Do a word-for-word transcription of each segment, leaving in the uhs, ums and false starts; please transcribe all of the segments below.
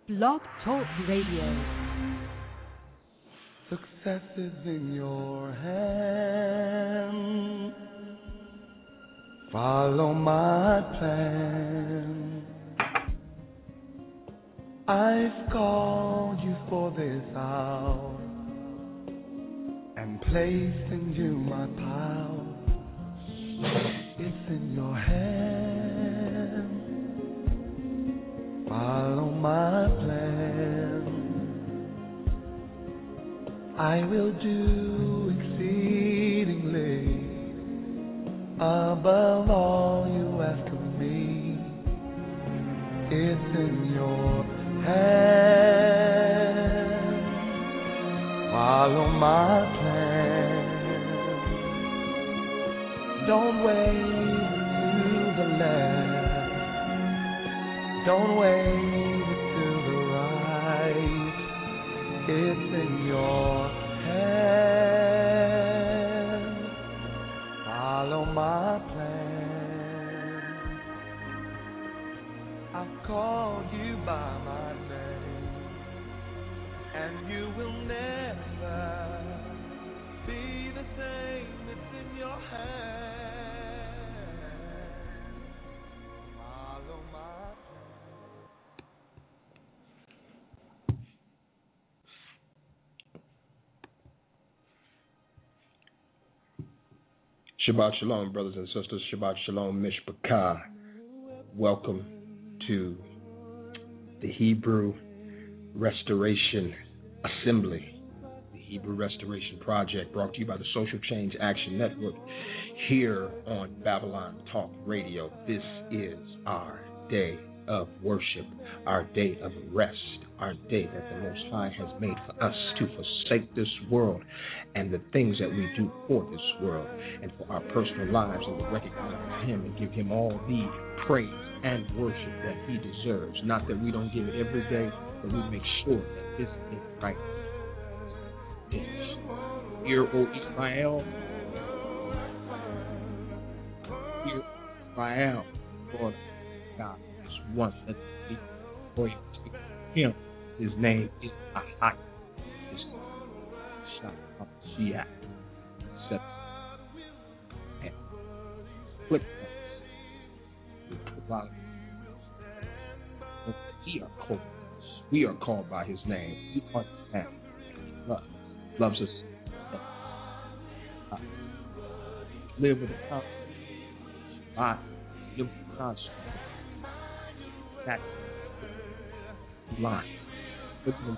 Blog Talk Radio. Success is in your hand. Follow my plan. I've called you for this hour and placed in you my power. It's in your hand. Follow my plan. I will do exceedingly above all you ask of me. It's in your hand. Follow my plan. Don't wait to the left. Don't wait to the right. It's in your hand. Follow my plan. I've called you by my name, and you will never be the same. It's in your hand. Follow my Shabbat Shalom, brothers and sisters. Shabbat Shalom, Mishpachah. Welcome to the Hebrew Restoration Assembly, the Hebrew Restoration Project, brought to you by the Social Change Action Network here on Babylon Talk Radio. This is our day of worship, our day of rest, our day that the Most High has made for us to forsake this world and the things that we do for this world and for our personal lives, and to recognize Him and give Him all the praise and worship that He deserves. Not that we don't give it every day, but we make sure that this is right. Hear, O Israel, hear, Israel, Lord God is one. Let's speak for Him. His name is Ahai. His Shah Set and click we are called. We are called by His name. We are the man. Love loves us. Uh, live with a conscience. I live with a conscience. That line. Look at them.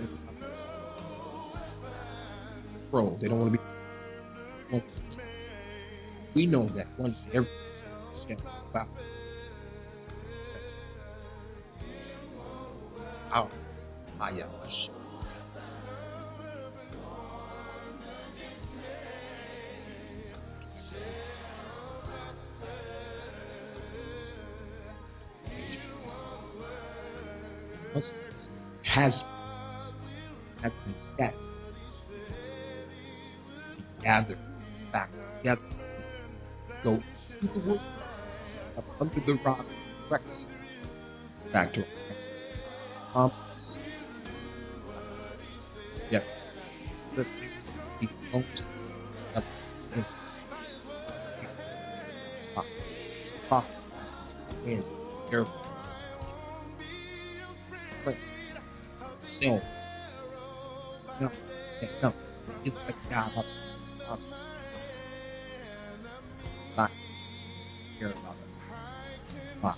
Pro. They don't want to be. We know that once everything is about our higher. Has has been set, gathered back together, go to the wood, up under the rock, breakfast, back to um, yes, the the most of the pop and careful. No, no, no, it's like God up, up, not care about it. But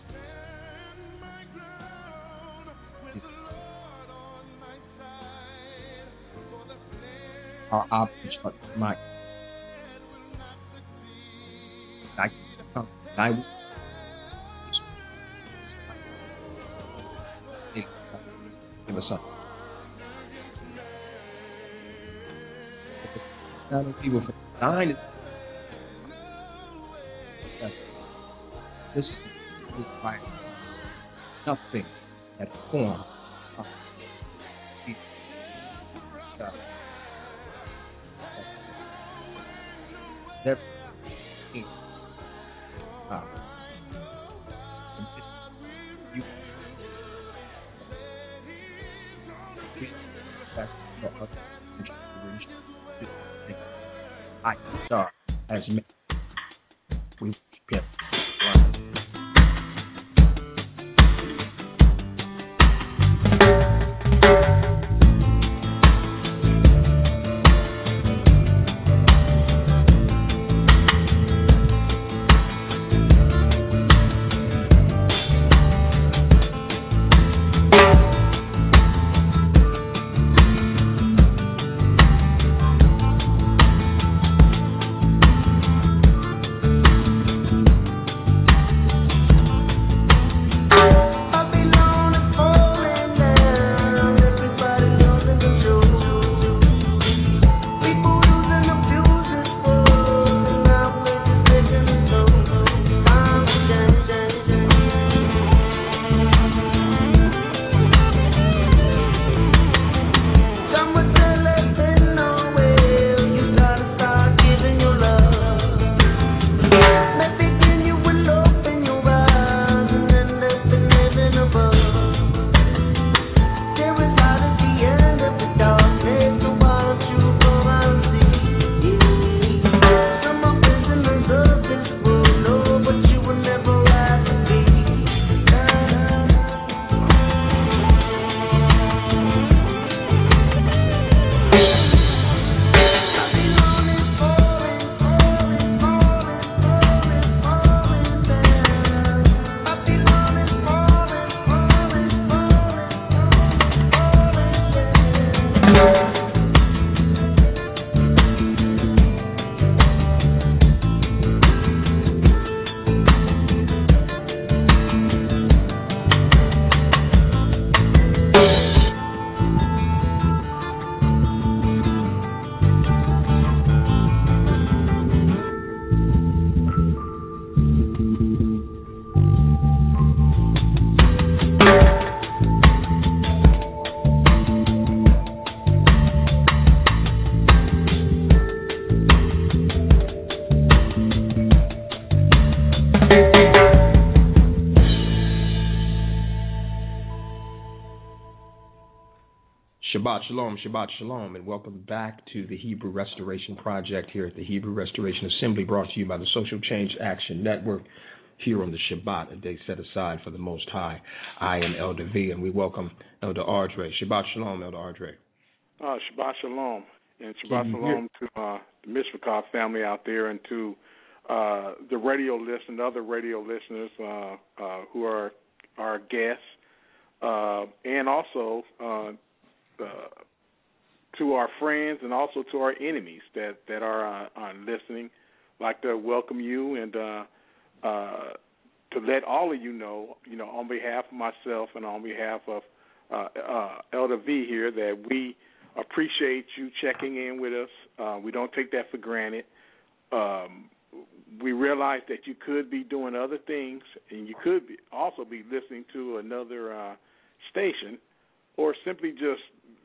our options are my, I, I will. Give us up. Nine people for nine is this is by nothing that form of everything. Um, you That's I star as me. We get Shabbat Shalom, Shabbat Shalom, and welcome back to the Hebrew Restoration Project here at the Hebrew Restoration Assembly, brought to you by the Social Change Action Network here on the Shabbat, a day set aside for the Most High. I am Elder V, and we welcome Elder Ardre. Shabbat Shalom, Elder Ardre. Uh, Shabbat Shalom, and Shabbat Shalom to uh, the Mishpachah family out there, and to uh, the radio listeners, other radio listeners uh, uh, who are our guests, uh, and also uh, Uh, to our friends and also to our enemies that, that are, uh, are listening. I'd like to welcome you and uh, uh, to let all of you know, you know, on behalf of myself and on behalf of uh, uh, Elder V here, that we appreciate you checking in with us. Uh, we don't take that for granted. Um, we realize that you could be doing other things, and you could be also be listening to another uh, station, or simply just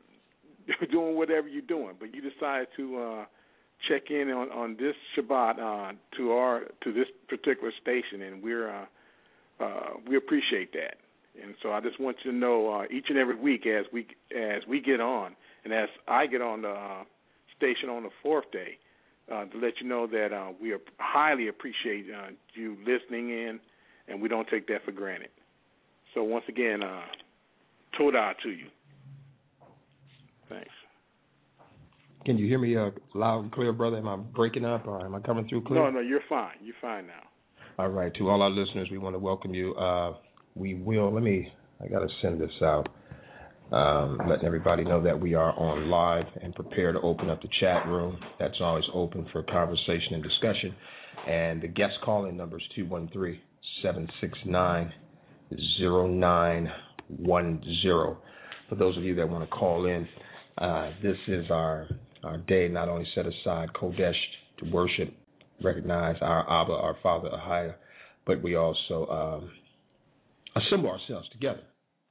doing whatever you're doing, but you decided to uh, check in on, on this Shabbat uh, to our to this particular station, and we're uh, uh, we appreciate that. And so I just want you to know uh, each and every week as we as we get on, and as I get on the uh, station on the fourth day, uh, to let you know that uh, we highly appreciate uh, you listening in, and we don't take that for granted. So once again, uh, Todah to you. Thanks. Can you hear me uh, loud and clear, brother? Am I breaking up, or am I coming through clear? No, no, you're fine. You're fine now. All right. To all our listeners, we want to welcome you. Uh, we will, let me, I got to send this out, um, letting everybody know that we are on live and prepare to open up the chat room. That's always open for conversation and discussion. And the guest calling number is two one three, seven six nine, zero nine one zero. For those of you that want to call in, Uh, this is our, our day, not only set aside Kodesh to worship, recognize our Abba, our Father, Ahia, but we also um, assemble ourselves together,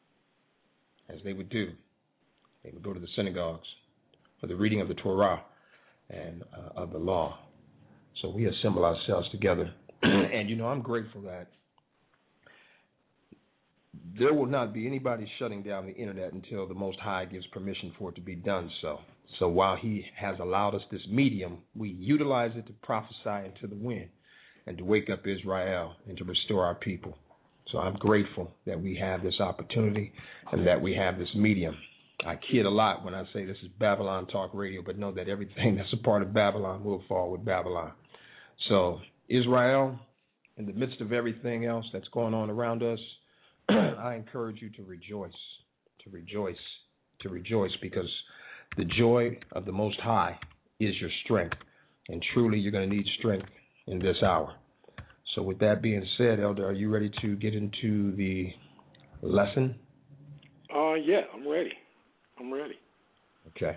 as they would do. They would go to the synagogues for the reading of the Torah and uh, of the law. So we assemble ourselves together. And, you know, I'm grateful that there will not be anybody shutting down the internet until the Most High gives permission for it to be done so. So while he has allowed us this medium, we utilize it to prophesy into the wind and to wake up Israel and to restore our people. So I'm grateful that we have this opportunity and that we have this medium. I kid a lot when I say this is Babylon Talk Radio, but know that everything that's a part of Babylon will fall with Babylon. So Israel, in the midst of everything else that's going on around us, I encourage you to rejoice, to rejoice, to rejoice, because the joy of the Most High is your strength, and truly you're going to need strength in this hour. So with that being said, Elder, are you ready to get into the lesson? Uh, yeah, I'm ready. I'm ready. Okay.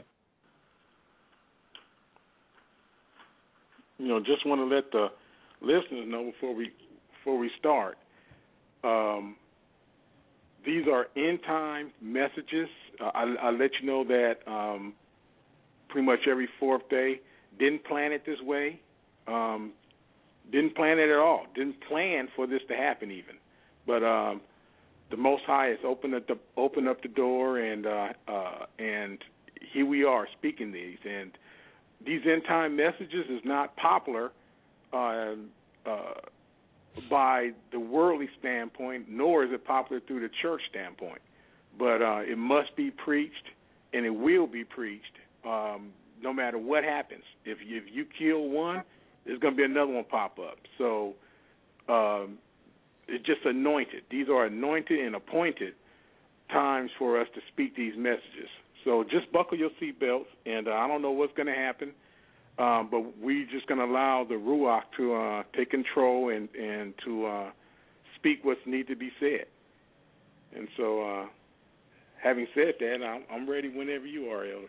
You know, just want to let the listeners know before we before we start. Um, these are end time messages. Uh, I, I'll let you know that um, pretty much every fourth day. Didn't plan it this way. Um, didn't plan it at all. Didn't plan for this to happen even. But um, the Most High has opened up the, opened up the door, and uh, uh, and here we are speaking these. And these end time messages is not popular uh, uh, by the worldly standpoint, nor is it popular through the church standpoint. But uh, it must be preached, and it will be preached, um, no matter what happens. If you, if you kill one, there's going to be another one pop up. So um, it's just anointed. These are anointed and appointed times for us to speak these messages. So just buckle your seatbelts, and uh, I don't know what's going to happen, um, but we're just going to allow the Ruach to uh, take control and, and to uh, speak what's need to be said. And so uh, having said that, I'm, I'm ready whenever you are, Elder.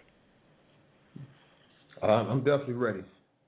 Uh, I'm definitely ready.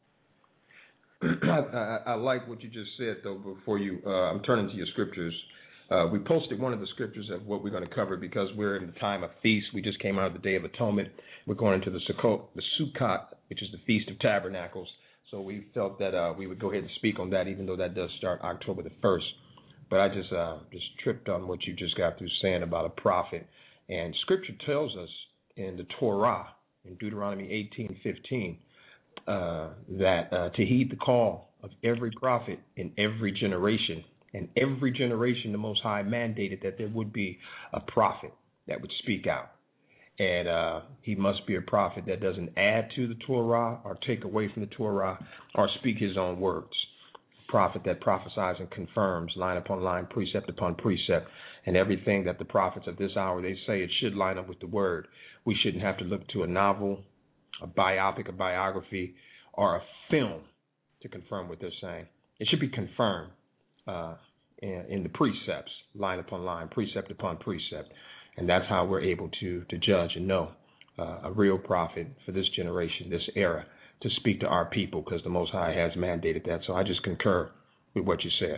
I, I, I like what you just said, though, before you, uh, I'm turning to your scriptures. Uh, we posted one of the scriptures of what we're going to cover because we're in the time of feast. We just came out of the Day of Atonement. We're going into the Sukkot, the Sukkot, which is the Feast of Tabernacles. So we felt that uh, we would go ahead and speak on that, even though that does start October the first. But I just uh, just tripped on what you just got through saying about a prophet. And Scripture tells us in the Torah, in Deuteronomy eighteen fifteen, uh, that uh, to heed the call of every prophet in every generation. And every generation, the Most High mandated that there would be a prophet that would speak out. And uh, he must be a prophet that doesn't add to the Torah or take away from the Torah or speak his own words. A prophet that prophesies and confirms line upon line, precept upon precept. And everything that the prophets of this hour, they say it should line up with the word. We shouldn't have to look to a novel, a biopic, a biography, or a film to confirm what they're saying. It should be confirmed. Uh, in, in the precepts, line upon line, precept upon precept. And that's how we're able to to judge and know uh, a real prophet for this generation, this era, to speak to our people, because the Most High has mandated that. So I just concur with what you said.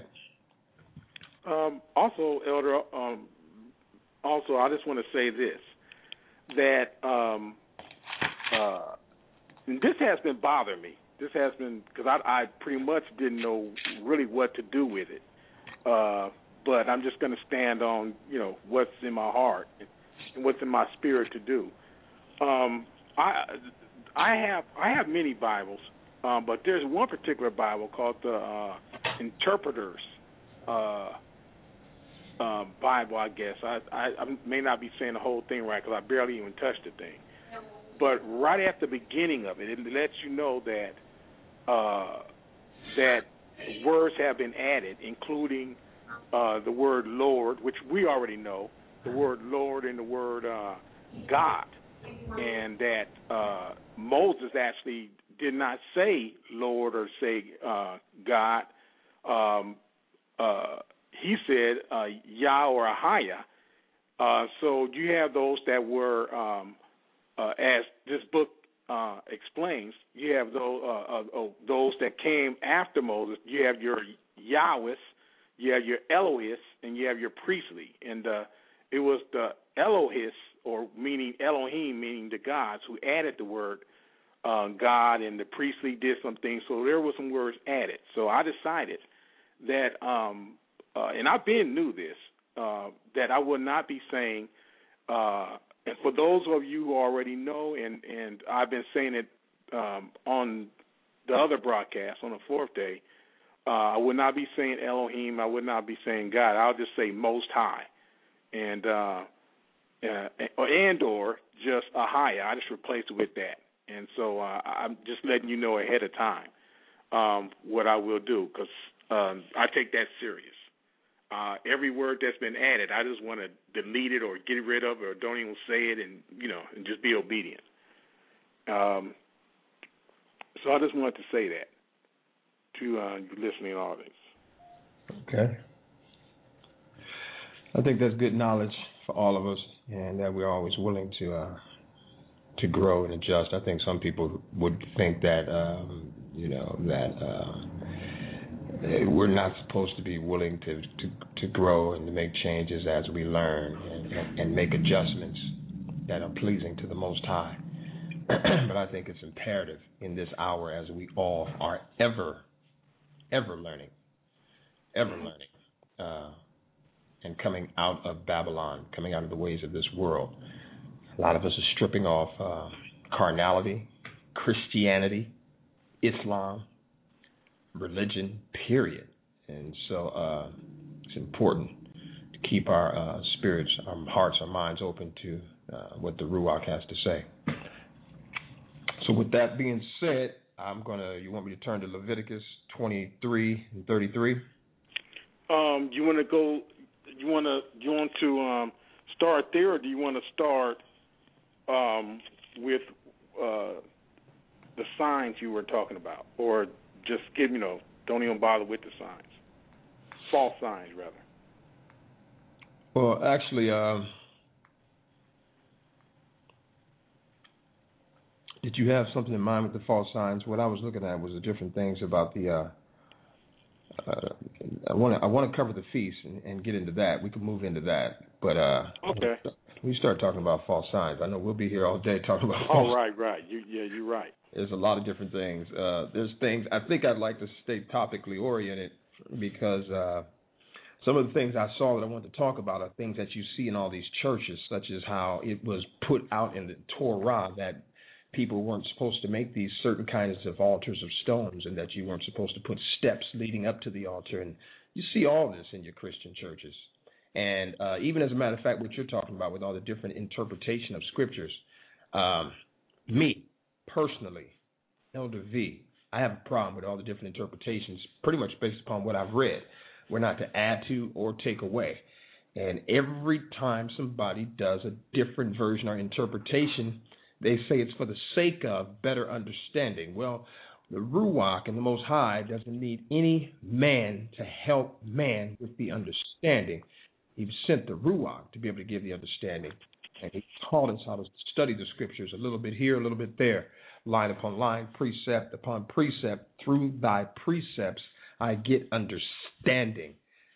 Um, also, Elder, um, also I just want to say this, that um, uh, this has been bothering me. This has been, because I, I pretty much didn't know really what to do with it. Uh, but I'm just going to stand on, you know, what's in my heart and what's in my spirit to do. Um, I I have I have many Bibles, um, but there's one particular Bible called the uh, Interpreter's uh, uh, Bible, I guess. I, I, I may not be saying the whole thing right because I barely even touched the thing. But right at the beginning of it, it lets you know that uh, that words have been added, including uh, the word Lord, which we already know, the word Lord and the word uh, God, and that uh, Moses actually did not say Lord or say uh, God. Um, uh, he said uh, Yah or Ahaya. Uh, so you have those that were, um, uh, as this book Uh, explains, you have those, uh, uh, those that came after Moses. You have your Yahwehs, you have your Elohis, and you have your priestly. And uh, it was the Elohis, or meaning Elohim, meaning the gods, who added the word uh, God, and the priestly did some things. So there were some words added. So I decided that, um, uh, and I've been knew this, uh, that I will not be saying, uh, and for those of you who already know, and, and I've been saying it um, on the other broadcast on the fourth day, uh, I would not be saying Elohim. I would not be saying God. I'll just say Most High, and uh, uh, and or just Ahaya. I just replaced it with that, and so uh, I'm just letting you know ahead of time um, what I will do, because um, I take that serious. Uh, every word that's been added, I just want to delete it or get rid of it or don't even say it, and you know, and just be obedient. Um, so I just wanted to say that to uh, you listening audience. Okay. I think that's good knowledge for all of us, and that we're always willing to uh, to grow and adjust. I think some people would think that um, you know that uh, we're not supposed to be willing to, to, to grow and to make changes as we learn and, and, and make adjustments that are pleasing to the Most High. But I think it's imperative in this hour, as we all are ever, ever learning, ever learning, uh, and coming out of Babylon, coming out of the ways of this world. A lot of us are stripping off uh, carnality, Christianity, Islam, religion, period. And so uh, it's important to keep our uh, spirits, our hearts, our minds open to uh, what the Ruach has to say. So with that being said, I'm going to, you want me to turn to Leviticus twenty-three and thirty-three? Um, you want to go, you want to, you want to um, start there, or do you want to start um, with uh, the signs you were talking about, or just give, you know, don't even bother with the signs, false signs rather? Well, actually, um, did you have something in mind with the false signs? What I was looking at was the different things about the. Uh, uh, I want to I want to cover the feast and, and get into that. We can move into that, but uh, okay. We start talking about false signs. I know we'll be here all day talking about. Oh, false right, right. You, yeah, you're right. There's a lot of different things. Uh, there's things I think I'd like to stay topically oriented, because uh, some of the things I saw that I want to talk about are things that you see in all these churches, such as how it was put out in the Torah that people weren't supposed to make these certain kinds of altars of stones, and that you weren't supposed to put steps leading up to the altar. And you see all this in your Christian churches. And uh, even as a matter of fact, what you're talking about with all the different interpretation of scriptures, um, me, personally, Elder V, I have a problem with all the different interpretations, pretty much based upon what I've read. We're not to add to or take away. And every time somebody does a different version or interpretation, they say it's for the sake of better understanding. Well, the Ruach and the Most High doesn't need any man to help man with the understanding. He sent the Ruach to be able to give the understanding. And he taught us how to study the scriptures a little bit here, a little bit there, line upon line, precept upon precept. Through thy precepts I get understanding.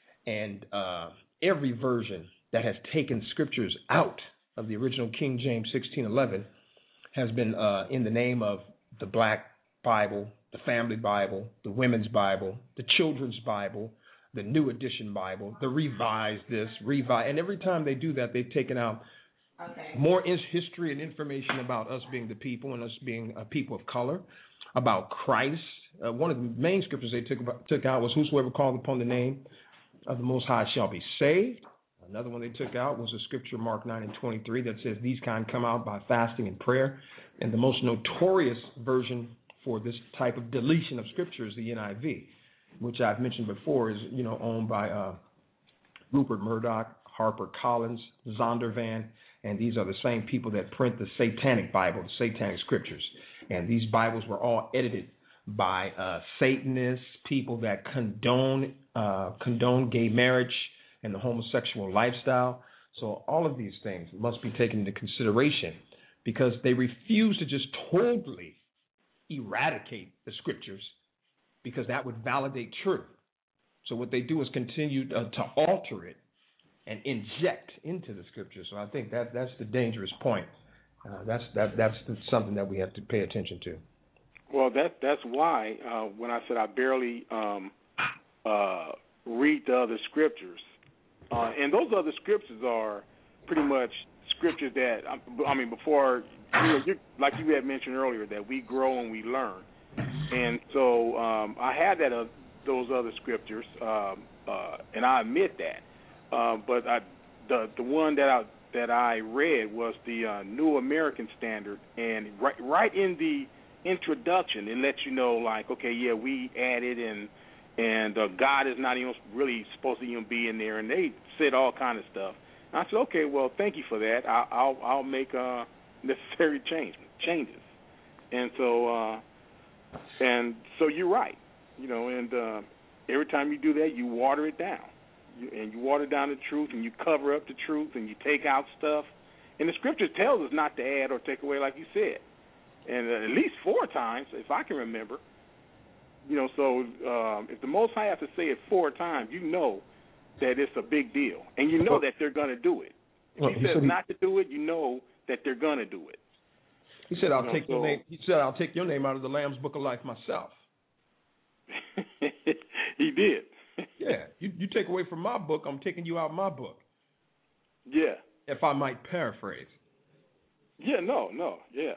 And uh, every version that has taken scriptures out of the original King James sixteen eleven has been uh, in the name of the Black Bible, the Family Bible, the Women's Bible, the Children's Bible, the New Edition Bible, the Revised this, Revised, and every time they do that, they've taken out okay. more history and information about us being the people and us being a people of color, about Christ. Uh, one of the main scriptures they took about, took out was, whosoever called upon the name of the Most High shall be saved. Another one they took out was the scripture Mark nine and twenty-three that says these kind come out by fasting and prayer. And the most notorious version for this type of deletion of scripture is the N I V, which I've mentioned before is, you know, owned by uh, Rupert Murdoch, Harper Collins, Zondervan, and these are the same people that print the Satanic Bible, the Satanic Scriptures. And these Bibles were all edited by uh, Satanists, people that condone uh, condone gay marriage and the homosexual lifestyle. So all of these things must be taken into consideration, because they refuse to just totally eradicate the Scriptures, because that would validate truth. So what they do is continue to, to alter it and inject into the Scriptures. So I think that that's the dangerous point. Uh, that's that that's something that we have to pay attention to. Well, that that's why uh, when I said I barely um, uh, read the other scriptures, Uh, and those other scriptures are pretty much scriptures that, I mean, before, you know, you, like you had mentioned earlier, that we grow and we learn. And so um, I had that uh, those other scriptures, um, uh, and I admit that. Uh, but I, the the one that I that I read was the uh, New American Standard, and right right in the introduction, it lets you know, like, okay, yeah, we added, and and uh, God is not even really supposed to even be in there, and they said all kind of stuff. And I said, okay, well, thank you for that. I, I'll I'll make uh, necessary change changes, and so uh, and so you're right, you know, and uh, every time you do that, you water it down. You, and you water down the truth, and you cover up the truth, and you take out stuff. And the Scripture tells us not to add or take away, like you said, and uh, at least four times, if I can remember. You know, so um, if the Most High has to say it four times, you know that it's a big deal, and you know well, that they're going to do it. If well, he, he says said he, not to do it, you know that they're going to do it. He said, "I'll you know, take so, your name." He said, "I'll take your name out of the Lamb's Book of Life myself." He did. Yeah, you, you take away from my book, I'm taking you out of my book. Yeah. If I might paraphrase. Yeah, no, no, yeah.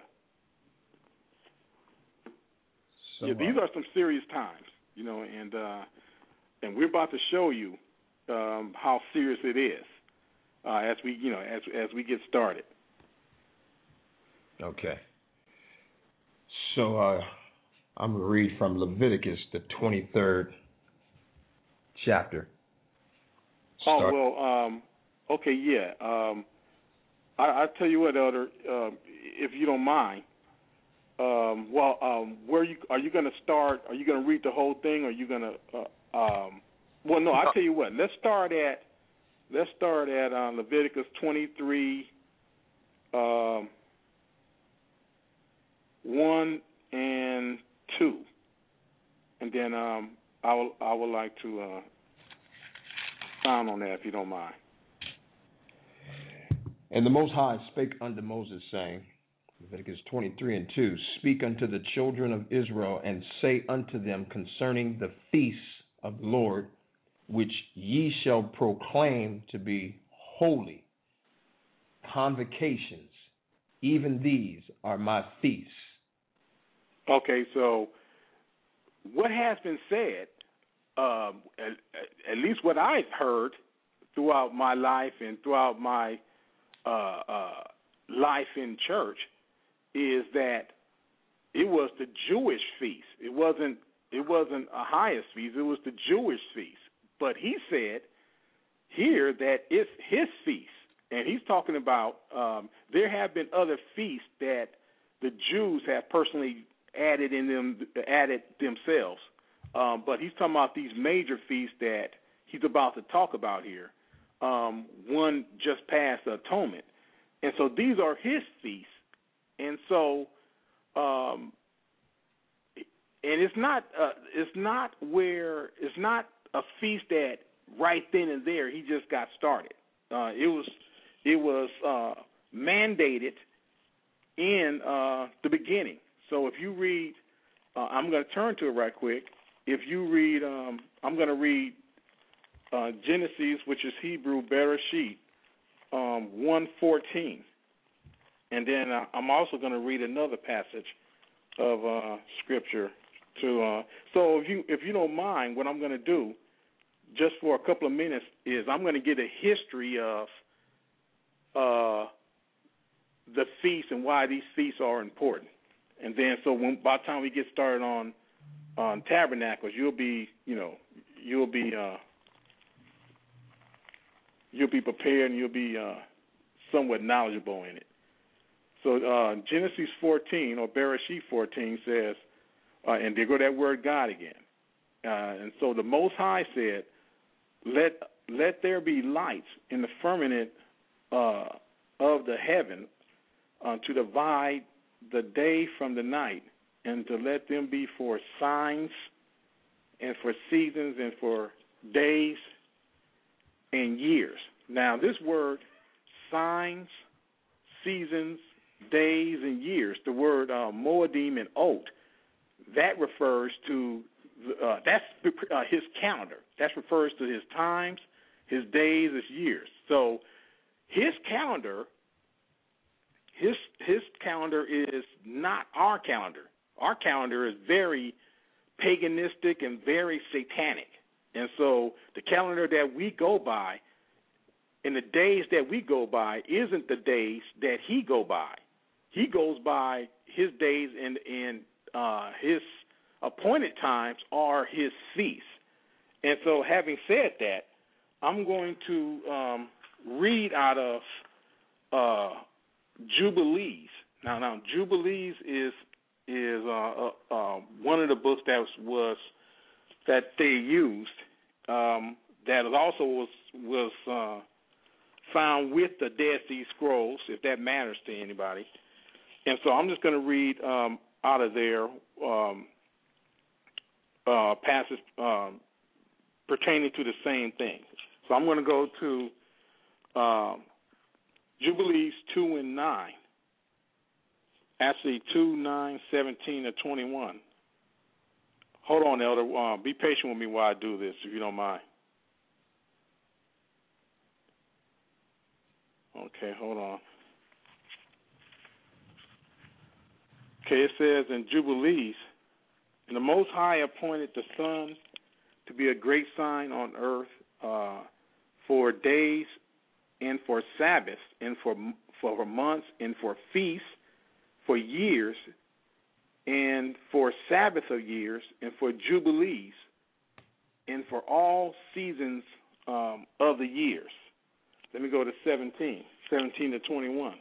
So, yeah, these uh, are some serious times, you know, and uh, and we're about to show you um, how serious it is uh, as we, you know, as as we get started. Okay. So uh, I'm going to read from Leviticus, the twenty-third chapter. Oh, Start. well, um, okay, yeah. Um, I, I tell you what, Elder, uh, if you don't mind, um, well, um, where you are you going to start? Are you going to read the whole thing, or are you going to? Uh, um, well, no. I tell you what. Let's start at let's start at uh, Leviticus twenty-three, um, one and two, and then um, I will I would like to. Uh, Sound on that, if you don't mind. And the Most High spake unto Moses, saying, Leviticus twenty-three and two, speak unto the children of Israel, and say unto them concerning the feasts of the Lord, which ye shall proclaim to be holy, convocations, even these are my feasts. Okay, so what has been said, Um, at, at least what I've heard throughout my life and throughout my uh, uh, life in church, is that it was the Jewish feast. It wasn't. It wasn't a highest feast. It was the Jewish feast. But he said here that it's his feast, and he's talking about um, there have been other feasts that the Jews have personally added in them, added themselves. Um, but he's talking about these major feasts that he's about to talk about here. Um, one just past the atonement. And so these are his feasts. And so, um, and it's not, uh, it's not where, it's not a feast that right then and there he just got started. Uh, it was, it was uh, mandated in uh, the beginning. So if you read, uh, I'm going to turn to it right quick. If you read, um, I'm going to read uh, Genesis, which is Hebrew, Bereshit, um, one fourteen. And then uh, I'm also going to read another passage of uh, Scripture. To uh, So if you if you don't mind, what I'm going to do, just for a couple of minutes, is I'm going to get a history of uh, the feasts and why these feasts are important. And then so when, by the time we get started on on Tabernacles, you'll be, you know, you'll be, uh, you'll be prepared and you'll be uh, somewhat knowledgeable in it. So uh, Genesis fourteen or Bereshit fourteen says, uh, and there go that word God again. Uh, and so the Most High said, "Let let there be lights in the firmament uh, of the heaven uh, to divide the day from the night, and to let them be for signs and for seasons and for days and years." Now, this word, signs, seasons, days, and years, the word uh, Moedim and Ot, that refers to, uh, that's uh, his calendar. That refers to his times His days is years. So his calendar, his his calendar is not our calendar. Our calendar is very paganistic and very satanic. And so the calendar that we go by and the days that we go by isn't the days that he go by. He goes by his days, and, and uh, his appointed times are his feasts. And so having said that, I'm going to um, read out of uh, Jubilees. Now, now Jubilees is is uh, uh, uh, one of the books that was, was that they used um, that also was was uh, found with the Dead Sea Scrolls, if that matters to anybody. And so I'm just going to read um, out of there um, uh, passages um, pertaining to the same thing. So I'm going to go to um, Jubilees two and nine. Actually, two, nine, seventeen, and twenty-one. Hold on, Elder. Uh, be patient with me while I do this, if you don't mind. Okay, hold on. Okay, it says in Jubilees, and the Most High appointed the sun to be a great sign on earth uh, for days and for Sabbaths and for for months and for feasts, for years, and for Sabbath of years, and for jubilees, and for all seasons um, of the years. Let me go to seventeen, seventeen to twenty-one.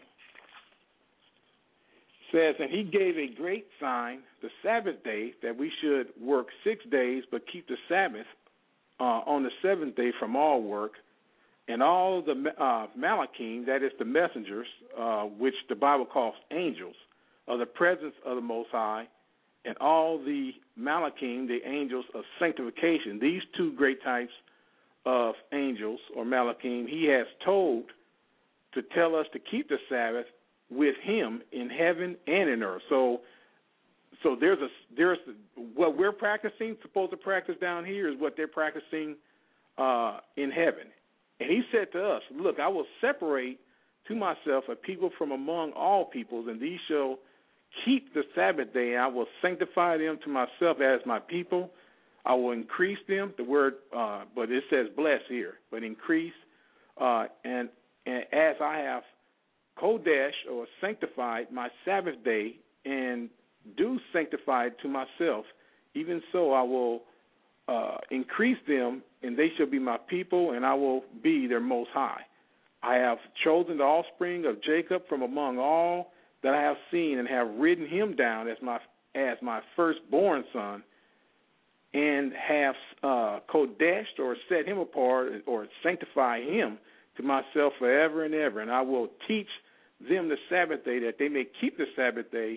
It says, and he gave a great sign, the Sabbath day, that we should work six days, but keep the Sabbath uh, on the seventh day from all work, and all the uh, Malachim, that is the messengers, uh, which the Bible calls angels, of the presence of the Most High, and all the Malachim, the angels of sanctification. These two great types of angels, or Malachim, he has told to tell us to keep the Sabbath with him in heaven and in earth. So so there's a there's what we're practicing, supposed to practice down here, is what they're practicing uh, in heaven. And he said to us, look, I will separate to myself a people from among all peoples, and these shall keep the Sabbath day. I will sanctify them to myself as my people. I will increase them. The word, uh, but it says bless here, but increase. Uh, and, and as I have kodesh, or sanctified my Sabbath day, and do sanctify it to myself, even so I will uh, increase them, and they shall be my people, and I will be their Most High. I have chosen the offspring of Jacob from among all that I have seen, and have written him down as my as my firstborn son, and have uh, kodeshed, or set him apart, or sanctify him to myself forever and ever. And I will teach them the Sabbath day, that they may keep the Sabbath day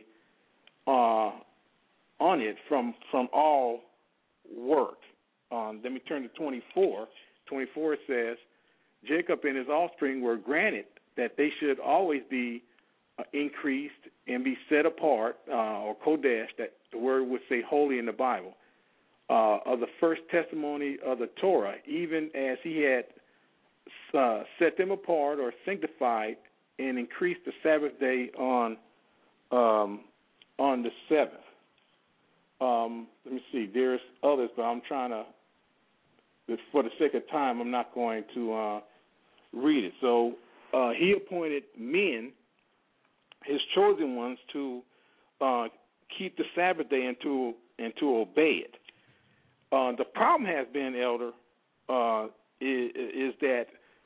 uh, on it from from all work. Um, let me turn to twenty-four. twenty-four says, Jacob and his offspring were granted that they should always be uh, increased and be set apart, uh, or kodesh, that the word would say holy in the Bible, uh, of the first testimony of the Torah, even as he had uh, set them apart or sanctified and increased the Sabbath day on um, on the seventh. Um, let me see. There's others, but I'm trying to, for the sake of time, I'm not going to uh, read it. So uh, he appointed men, his chosen ones, to uh, keep the Sabbath day and to and to obey it. Uh, the problem has been, Elder, uh, is, is that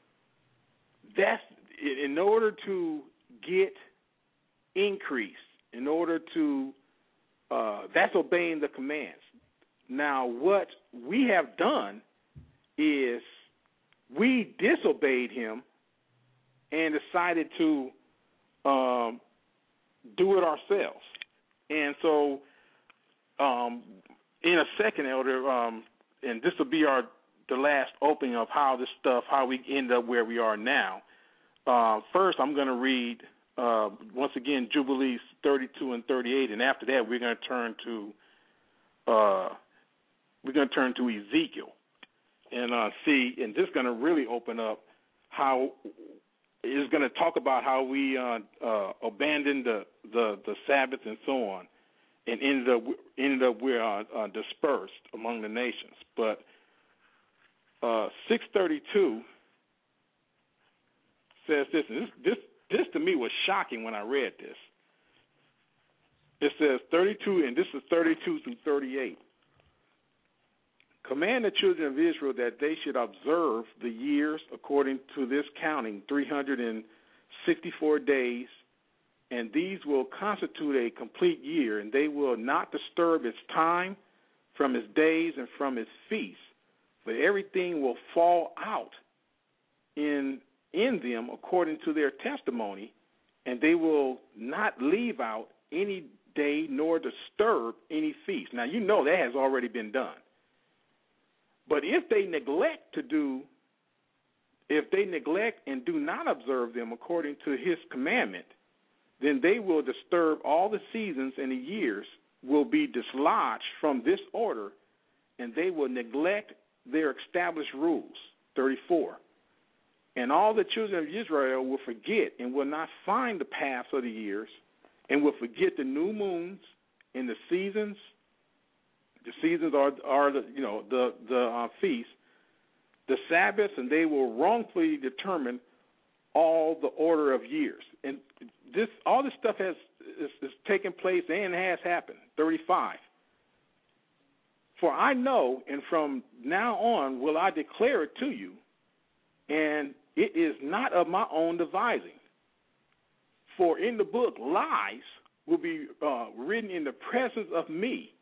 that's in order to get increase, in order to uh, that's obeying the commands. Now, what we have done is we disobeyed him and decided to um, do it ourselves. And so, um, in a second, Elder, um, and this will be our the last opening of how this stuff, how we end up where we are now. Uh, first, I'm going to read uh, once again Jubilees thirty-two and thirty-eight, and after that, we're going to turn to uh, we're going to turn to Ezekiel. and uh, see, and this is going to really open up how is going to talk about how we uh, uh, abandoned the, the, the Sabbath and so on, and ended up ended up we're uh, uh, dispersed among the nations. But uh, six thirty-two says this, and this this this to me was shocking when I read this. It says thirty-two, and this is thirty-two through thirty-eight. Command the children of Israel that they should observe the years according to this counting, three hundred sixty-four days, and these will constitute a complete year, and they will not disturb its time from its days and from its feasts, but everything will fall out in in them according to their testimony, and they will not leave out any day nor disturb any feast. Now, you know that has already been done. But if they neglect to do, if they neglect and do not observe them according to his commandment, then they will disturb all the seasons, and the years will be dislodged from this order, and they will neglect their established rules. thirty-four. And all the children of Israel will forget and will not find the paths of the years, and will forget the new moons and the seasons. The seasons are are the you know the the uh, feasts, the Sabbaths, and they will wrongfully determine all the order of years. And this all this stuff has is, is taken place and has happened. thirty-five. For I know, and from now on will I declare it to you, and it is not of my own devising. For in the book lies will be uh, written in the presence of me.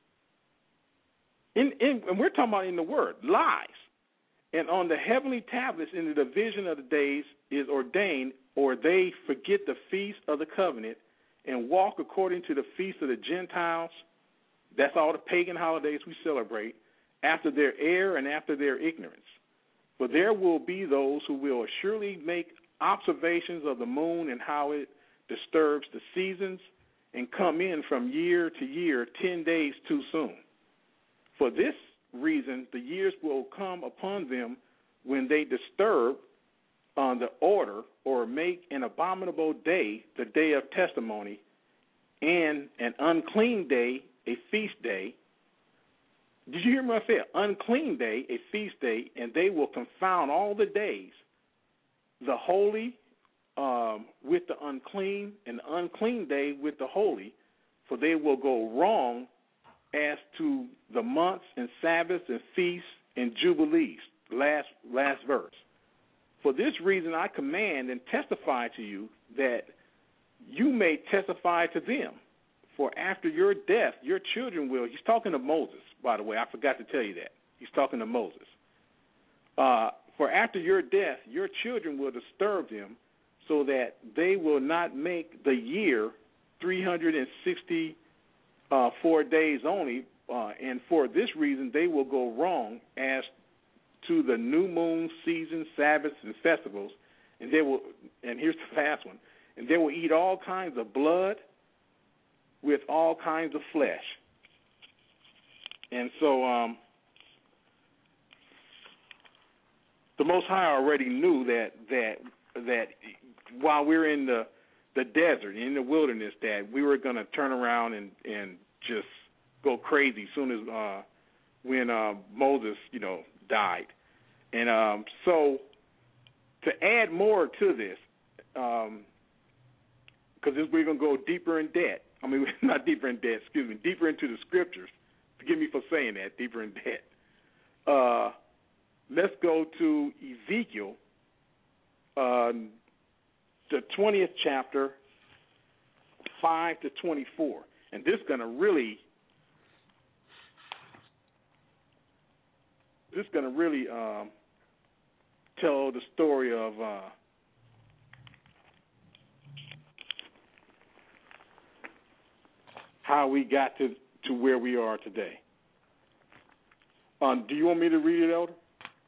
In, in, and we're talking about in the word, lies. And on the heavenly tablets in the division of the days is ordained, or they forget the feast of the covenant and walk according to the feast of the Gentiles. That's all the pagan holidays we celebrate, after their error and after their ignorance. For there will be those who will surely make observations of the moon and how it disturbs the seasons, and come in from year to year ten days too soon. For this reason, the years will come upon them when they disturb on the order or make an abominable day the day of testimony, and an unclean day a feast day. Did you hear me? I said unclean day, a feast day, and they will confound all the days, the holy um, with the unclean, and the unclean day with the holy, for they will go wrong as to the months and Sabbaths and feasts and jubilees. Last last verse. For this reason I command and testify to you that you may testify to them. For after your death, your children will. He's talking to Moses, by the way. I forgot to tell you that. He's talking to Moses. Uh, for after your death, your children will disturb them, so that they will not make the year three hundred sixty uh, four days only. Uh, and for this reason, they will go wrong as to the new moon, seasons, Sabbaths, and festivals. And they will. And here's the last one. And they will eat all kinds of blood with all kinds of flesh. And so um, the Most High already knew that that that while we're in the the desert, in the wilderness, that we were going to turn around and, and just go crazy as soon as uh, when uh, Moses, you know, died. And um, so to add more to this, because um, we're going to go deeper in debt. I mean, not deeper in debt, excuse me, deeper into the scriptures. Forgive me for saying that, deeper in debt. Uh, let's go to Ezekiel, uh, the twentieth chapter, five to twenty-four. And this is going to really, this is going to really um, tell the story of uh, how we got to, to where we are today. Um, do you want me to read it, Elder?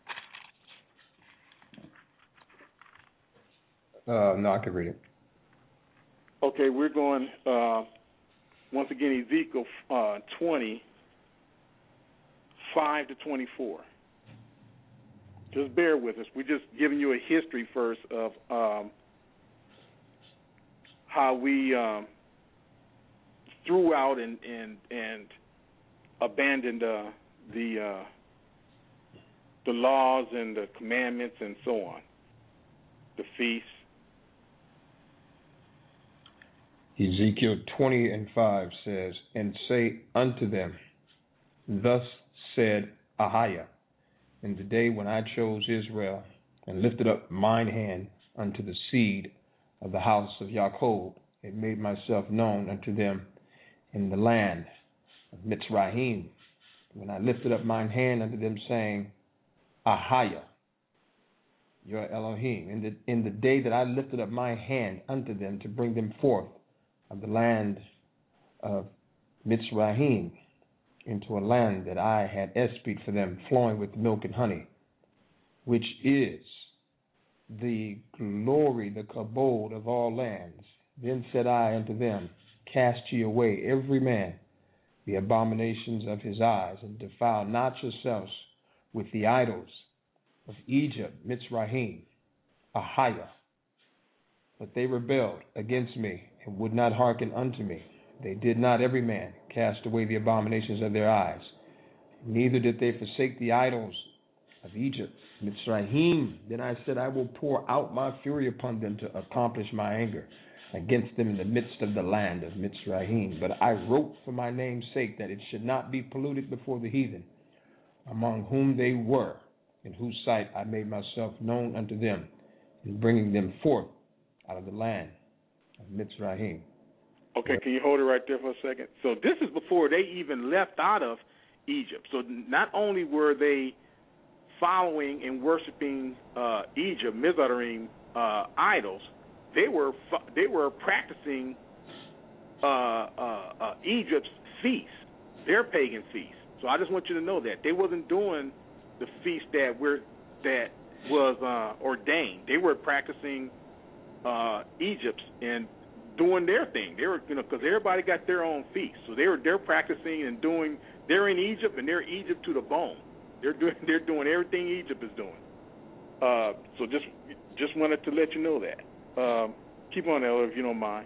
Uh, no, I can read it. Okay, we're going, uh, once again, Ezekiel uh, twenty, five to twenty-four. just bear with us. We're just giving you a history first of um, how we um, threw out and and, and abandoned uh, the uh, the laws and the commandments and so on, the feasts. Ezekiel twenty and five says, "And say unto them, Thus said Ahiah, in the day when I chose Israel, and lifted up mine hand unto the seed of the house of Jacob, and made myself known unto them in the land of Mitzrayim, when I lifted up mine hand unto them, saying, Ahiah, your Elohim, in the, in the day that I lifted up my hand unto them to bring them forth of the land of Mitzrayim, into a land that I had espied for them, flowing with milk and honey, which is the glory, the kabod of all lands. Then said I unto them, Cast ye away every man the abominations of his eyes, and defile not yourselves with the idols of Egypt, Mitzrayim, Ahiah. But they rebelled against me, and would not hearken unto me. They did not every man cast away the abominations of their eyes. Neither did they forsake the idols of Egypt, Mitzrayim. Then I said, I will pour out my fury upon them to accomplish my anger against them in the midst of the land of Mitzrayim. But I wrote for my name's sake that it should not be polluted before the heathen, among whom they were, in whose sight I made myself known unto them, in bringing them forth out of the land of Mitzrayim." Okay, can you hold it right there for a second? So this is before they even left out of Egypt. So not only were they following and worshiping uh, Egypt, Mizraim uh, idols, they were they were practicing uh, uh, uh, Egypt's feasts, their pagan feasts. So I just want you to know that they wasn't doing the feast that were that was uh, ordained. They were practicing uh, Egypt's and doing their thing. They were, you know, because everybody got their own feast. So they were they're practicing and doing. They're in Egypt and they're Egypt to the bone. They're doing they're doing everything Egypt is doing. Uh, so just just wanted to let you know that. Um, keep on, Elder, if you don't mind.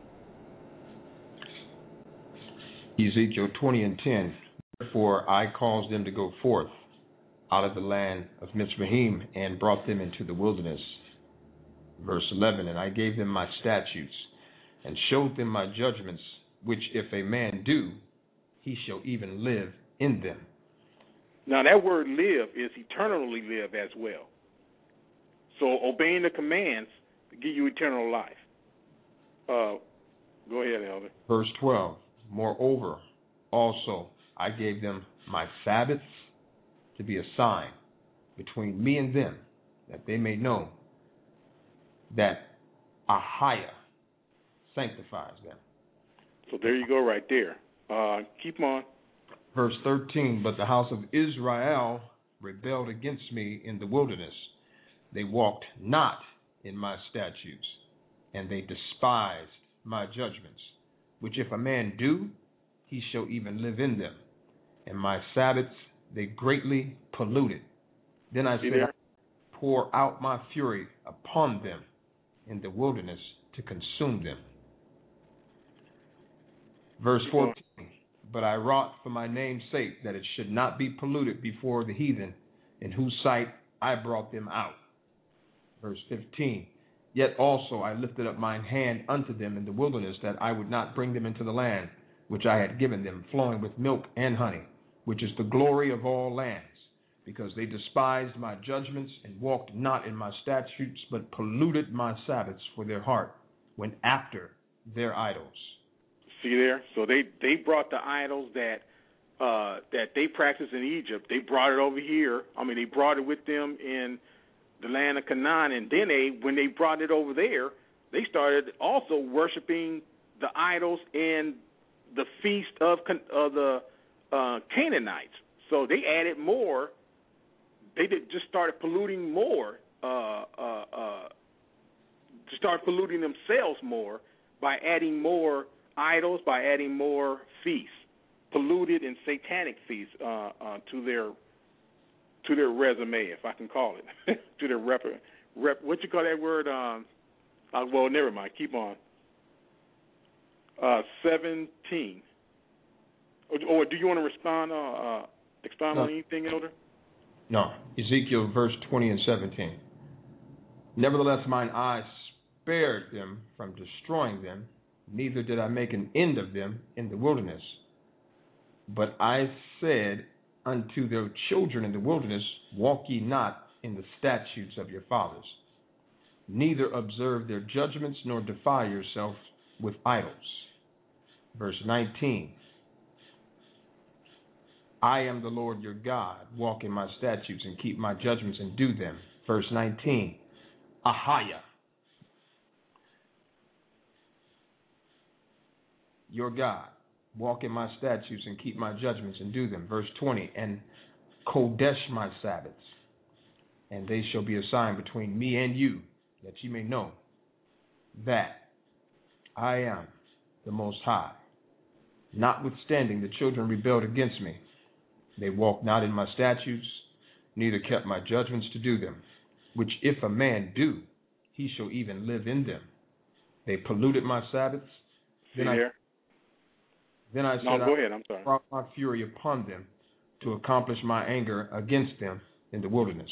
Ezekiel twenty and ten. Therefore I caused them to go forth out of the land of Mitzrayim and brought them into the wilderness. Verse eleven. And I gave them my statutes and showed them my judgments, which if a man do, he shall even live in them. Now that word live is eternally live as well. So obeying the commands give you eternal life. Uh, go ahead, Elder. Verse twelve. Moreover, also I gave them my Sabbaths to be a sign between me and them, that they may know that Ahiah sanctifies them. So there you go right there. Uh, keep on. Verse thirteen, but the house of Israel rebelled against me in the wilderness. They walked not in my statutes, and they despised my judgments, which if a man do, he shall even live in them. And my Sabbaths they greatly polluted. Then I said, I pour out my fury upon them in the wilderness to consume them. Verse fourteen, but I wrought for my name's sake that it should not be polluted before the heathen, in whose sight I brought them out. Verse fifteen, yet also I lifted up mine hand unto them in the wilderness, that I would not bring them into the land which I had given them, flowing with milk and honey, which is the glory of all lands, because they despised my judgments and walked not in my statutes, but polluted my Sabbaths for their heart, went after their idols. See there? So they, they brought the idols that uh, that they practiced in Egypt. They brought it over here. I mean, they brought it with them in the land of Canaan, and then they, when they brought it over there, they started also worshiping the idols in the feast of, of the uh, Canaanites. So they added more. They did just started polluting more. Uh, uh, uh, to start polluting themselves more by adding more idols, by adding more feasts, polluted and satanic feasts uh, uh, to their to their resume, if I can call it, to their rep, rep. What you call that word? Um, uh, well, never mind. Keep on. Uh, seventeen. Or, or do you want to respond? Uh, uh, expound no. on anything, Elder? No. Ezekiel verse twenty and seventeen. Nevertheless, mine eyes spared them from destroying them, neither did I make an end of them in the wilderness. But I said unto their children in the wilderness, walk ye not in the statutes of your fathers, neither observe their judgments, nor defile yourself with idols. Verse nineteen. I am the Lord your God, walk in my statutes and keep my judgments and do them. Verse nineteen. Ahiah, your God, walk in my statutes and keep my judgments and do them. Verse twenty. And Kodesh my Sabbaths, and they shall be a sign between me and you, that ye may know that I am the Most High. Notwithstanding, the children rebelled against me. They walked not in my statutes, neither kept my judgments to do them, which if a man do, he shall even live in them. They polluted my Sabbaths. Then I, then I said, no, go ahead. I'm sorry. I brought my fury upon them to accomplish my anger against them in the wilderness.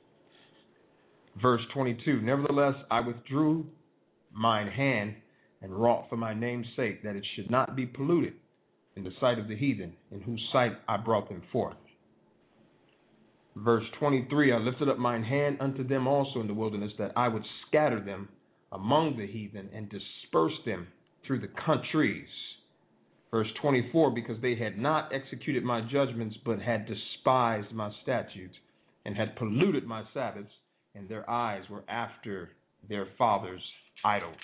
Verse twenty-two. Nevertheless, I withdrew mine hand and wrought for my name's sake, that it should not be polluted in the sight of the heathen, in whose sight I brought them forth. Verse twenty-three, I lifted up mine hand unto them also in the wilderness, that I would scatter them among the heathen and disperse them through the countries. Verse twenty-four, because they had not executed my judgments, but had despised my statutes, and had polluted my Sabbaths, and their eyes were after their fathers' idols.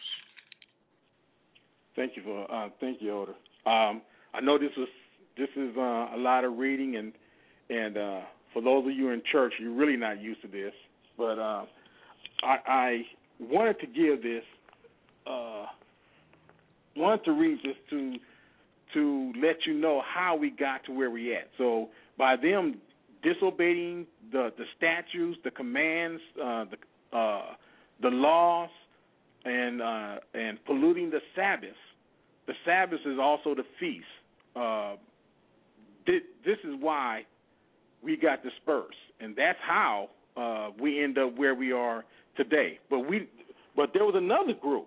Thank you for uh, thank you, Elder. Um, I know this was this is uh, a lot of reading, and and uh, for those of you in church, you're really not used to this. But uh, I, I wanted to give this, uh, wanted to read this to to let you know how we got to where we at. So by them disobeying the the statutes, the commands, uh, the uh, the laws, and uh, and polluting the Sabbath. The Sabbath is also the feast. Uh, th- this is why we got dispersed, and that's how uh, we end up where we are today. But we, but there was another group,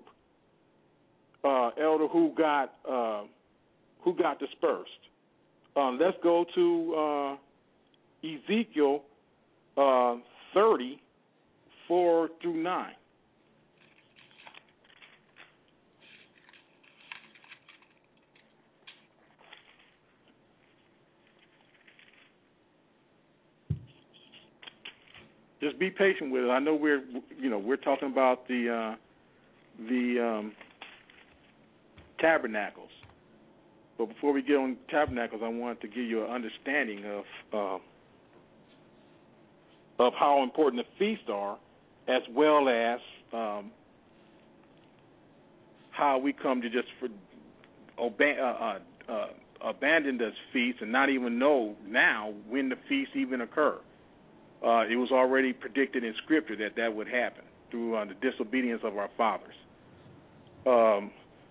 uh, Elder, who got uh, who got dispersed. Uh, let's go to uh, Ezekiel uh, thirty, four through nine. Just be patient with it. I know we're, you know, we're talking about the uh, the um, tabernacles, but before we get on tabernacles, I wanted to give you an understanding of uh, of how important the feasts are, as well as um, how we come to just for, obey, uh, uh, uh, abandon this feast and not even know now when the feasts even occur. Uh, it was already predicted in Scripture that that would happen through uh, the disobedience of our fathers. Um,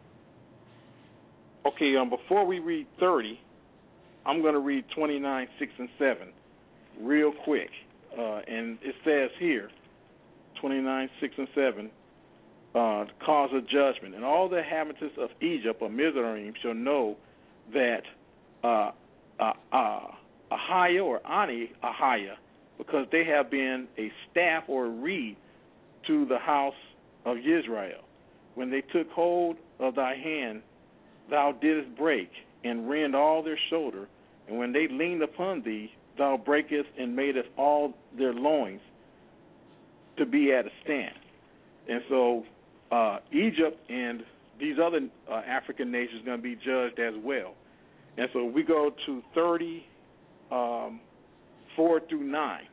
okay, um, before we read thirty, I'm going to read twenty-nine, six, and seven real quick. Uh, and it says here, twenty-nine, six, and seven, uh, the cause of judgment. And all the inhabitants of Egypt or Mizraim shall know that uh, uh, uh, Ahiah or Ani Ahiah, because they have been a staff or a reed to the house of Israel. When they took hold of thy hand, thou didst break and rend all their shoulder. And when they leaned upon thee, thou breakest and madest all their loins to be at a stand. And so uh, Egypt and these other uh, African nations are going to be judged as well. And so we go to thirty, um, four through nine.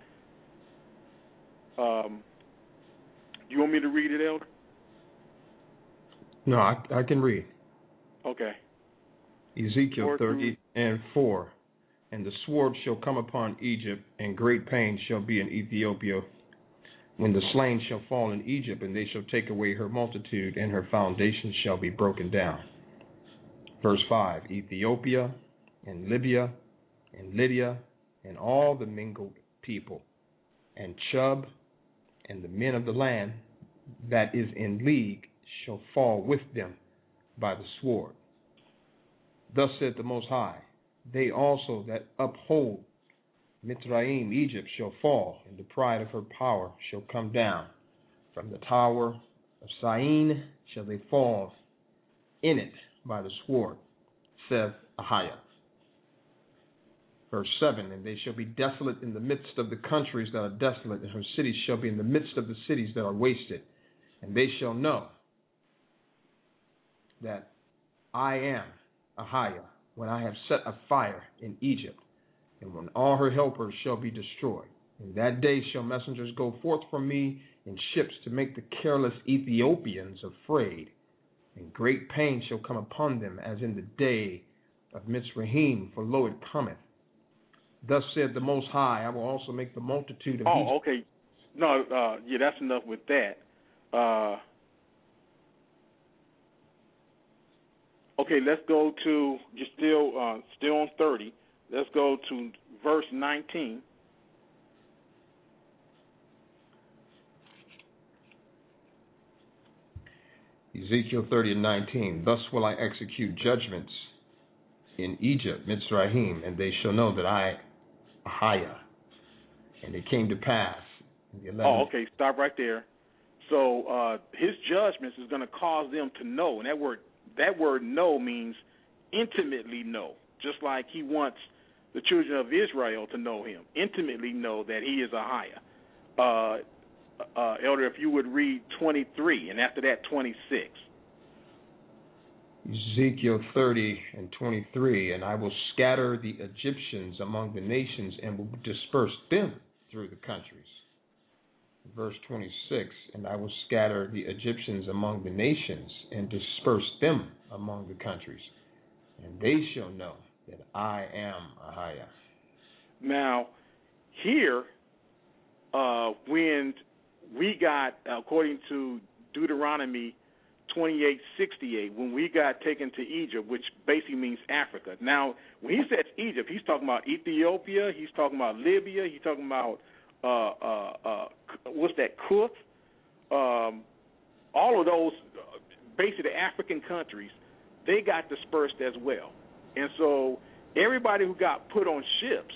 Um, you want me to read it, Elder? No, I, I can read. Okay. Ezekiel four thirty through... and four. And the sword shall come upon Egypt, and great pain shall be in Ethiopia, when the slain shall fall in Egypt, and they shall take away her multitude, and her foundations shall be broken down. Verse five, Ethiopia, and Libya, and Lydia, and all the mingled people, and Chub, and the men of the land that is in league, shall fall with them by the sword. Thus said the Most High, they also that uphold Mitzrayim, Egypt, shall fall, and the pride of her power shall come down. From the tower of Syene shall they fall in it by the sword, saith Ahiah. Verse seven, and they shall be desolate in the midst of the countries that are desolate, and her cities shall be in the midst of the cities that are wasted. And they shall know that I am Ahiah, when I have set a fire in Egypt, and when all her helpers shall be destroyed. In that day shall messengers go forth from me in ships to make the careless Ethiopians afraid, and great pain shall come upon them as in the day of Mitzrayim, for lo, it cometh. Thus said the Most High, I will also make the multitude of Oh, Egypt. okay. No, uh, yeah, that's enough with that. Uh, okay, let's go to, you're still, uh, still on thirty. Let's go to verse nineteen. Ezekiel thirty and nineteen. Thus will I execute judgments in Egypt, Mitzrayim, and they shall know that I, Ahiah. And it came to pass. In the eleventh Oh, okay. Stop right there. So uh, his judgments is going to cause them to know, and that word, that word "know" means intimately know. Just like he wants the children of Israel to know him, intimately know that he is Ahiah. Uh, uh, Elder, if you would read twenty-three, and after that twenty-six. Ezekiel thirty and twenty-three, and I will scatter the Egyptians among the nations and will disperse them through the countries. Verse twenty-six, and I will scatter the Egyptians among the nations and disperse them among the countries, and they shall know that I am Ahiah. Now, here, uh, when we got, according to Deuteronomy twenty-eight sixty-eight, when we got taken to Egypt, which basically means Africa. Now, when he says Egypt, he's talking about Ethiopia, he's talking about Libya, he's talking about, uh, uh, uh, what's that, Kuth? Um, all of those, uh, basically the African countries, they got dispersed as well. And so everybody who got put on ships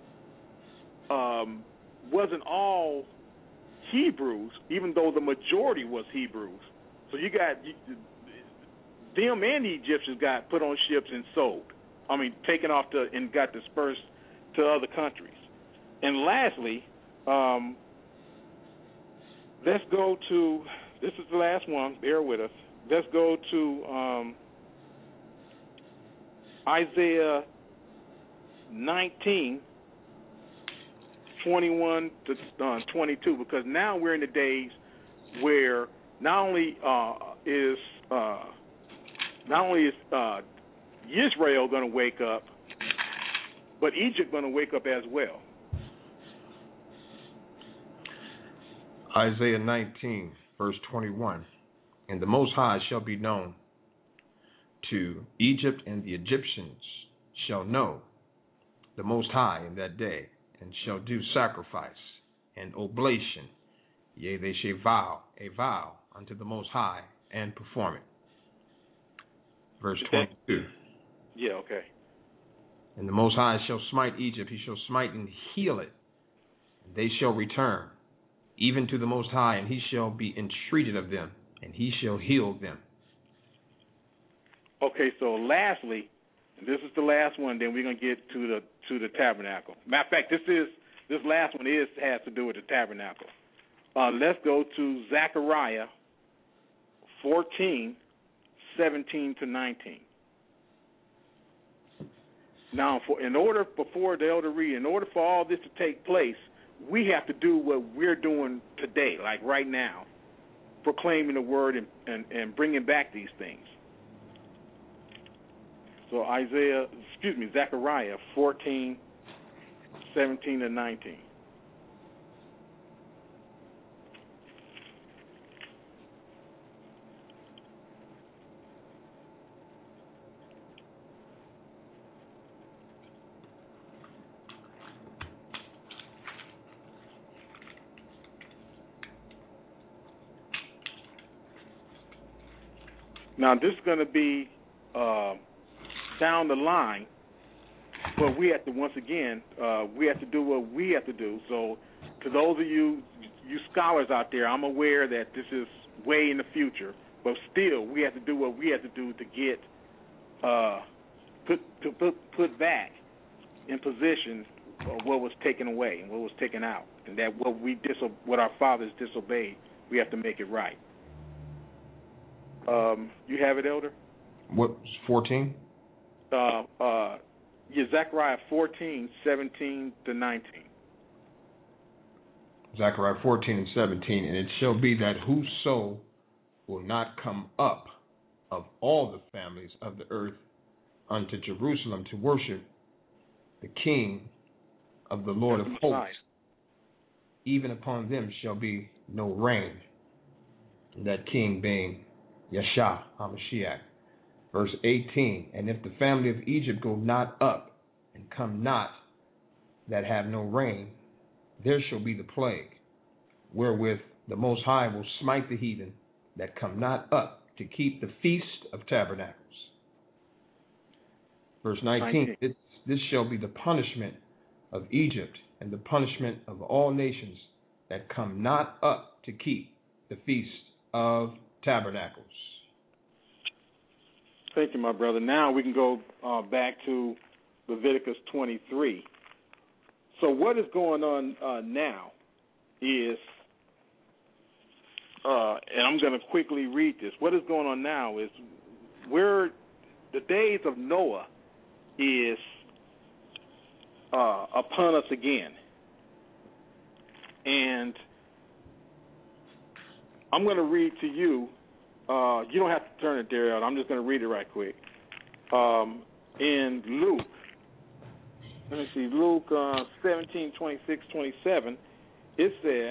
um, wasn't all Hebrews, even though the majority was Hebrews. So you got you, them and the Egyptians got put on ships and sold. I mean, taken off to and got dispersed to other countries. And lastly, um, let's go to, this is the last one, bear with us. Let's go to um, Isaiah nineteen, twenty-one to uh, twenty-two, because now we're in the days where not only uh, is uh, not only is uh, Israel going to wake up, but Egypt going to wake up as well. Isaiah nineteen, verse twenty-one, and the Most High shall be known to Egypt, and the Egyptians shall know the Most High in that day, and shall do sacrifice and oblation. Yea, they shall vow a vow unto the Most High and perform it. Verse twenty-two. Yeah, okay. And the Most High shall smite Egypt, he shall smite and heal it, and they shall return, even to the Most High, and he shall be entreated of them, and he shall heal them. Okay, so lastly, and this is the last one, then we're gonna get to the to the tabernacle. Matter of fact, this is this last one is has to do with the tabernacle. Uh, let's go to Zechariah fourteen, seventeen to nineteen. Now, for in order before the elder read, in order for all this to take place, we have to do what we're doing today, like right now, proclaiming the word and, and, and bringing back these things. So Isaiah, excuse me, Zechariah fourteen, seventeen and nineteen. Now, this is going to be uh, down the line, but we have to, once again, uh, we have to do what we have to do. So to those of you, you scholars out there, I'm aware that this is way in the future, but still we have to do what we have to do to get uh, put, to put, put back in position what was taken away and what was taken out, and that what we diso- what our fathers disobeyed, we have to make it right. Um, you have it, Elder? What, fourteen? Uh, uh, yeah, Zechariah fourteen, seventeen to nineteen. Zechariah fourteen and seventeen, and it shall be that whoso will not come up of all the families of the earth unto Jerusalem to worship the King of the Lord of hosts, even upon them shall be no rain. That King being Yeshua HaMashiach. Verse eighteen, and if the family of Egypt go not up and come not that have no rain, there shall be the plague, wherewith the Most High will smite the heathen that come not up to keep the feast of tabernacles. Verse nineteen, this, this shall be the punishment of Egypt and the punishment of all nations that come not up to keep the feast of tabernacles. Thank you, my brother. Now we can go uh, back to Leviticus twenty-three. So what is going on uh, now is, uh, and I'm going to quickly read this. What is going on now is we're, the days of Noah is uh, upon us again. And I'm going to read to you. Uh, you don't have to turn it there out. I'm just going to read it right quick. Um, in Luke, let me see, Luke uh, seventeen, twenty-six, twenty-seven, it says,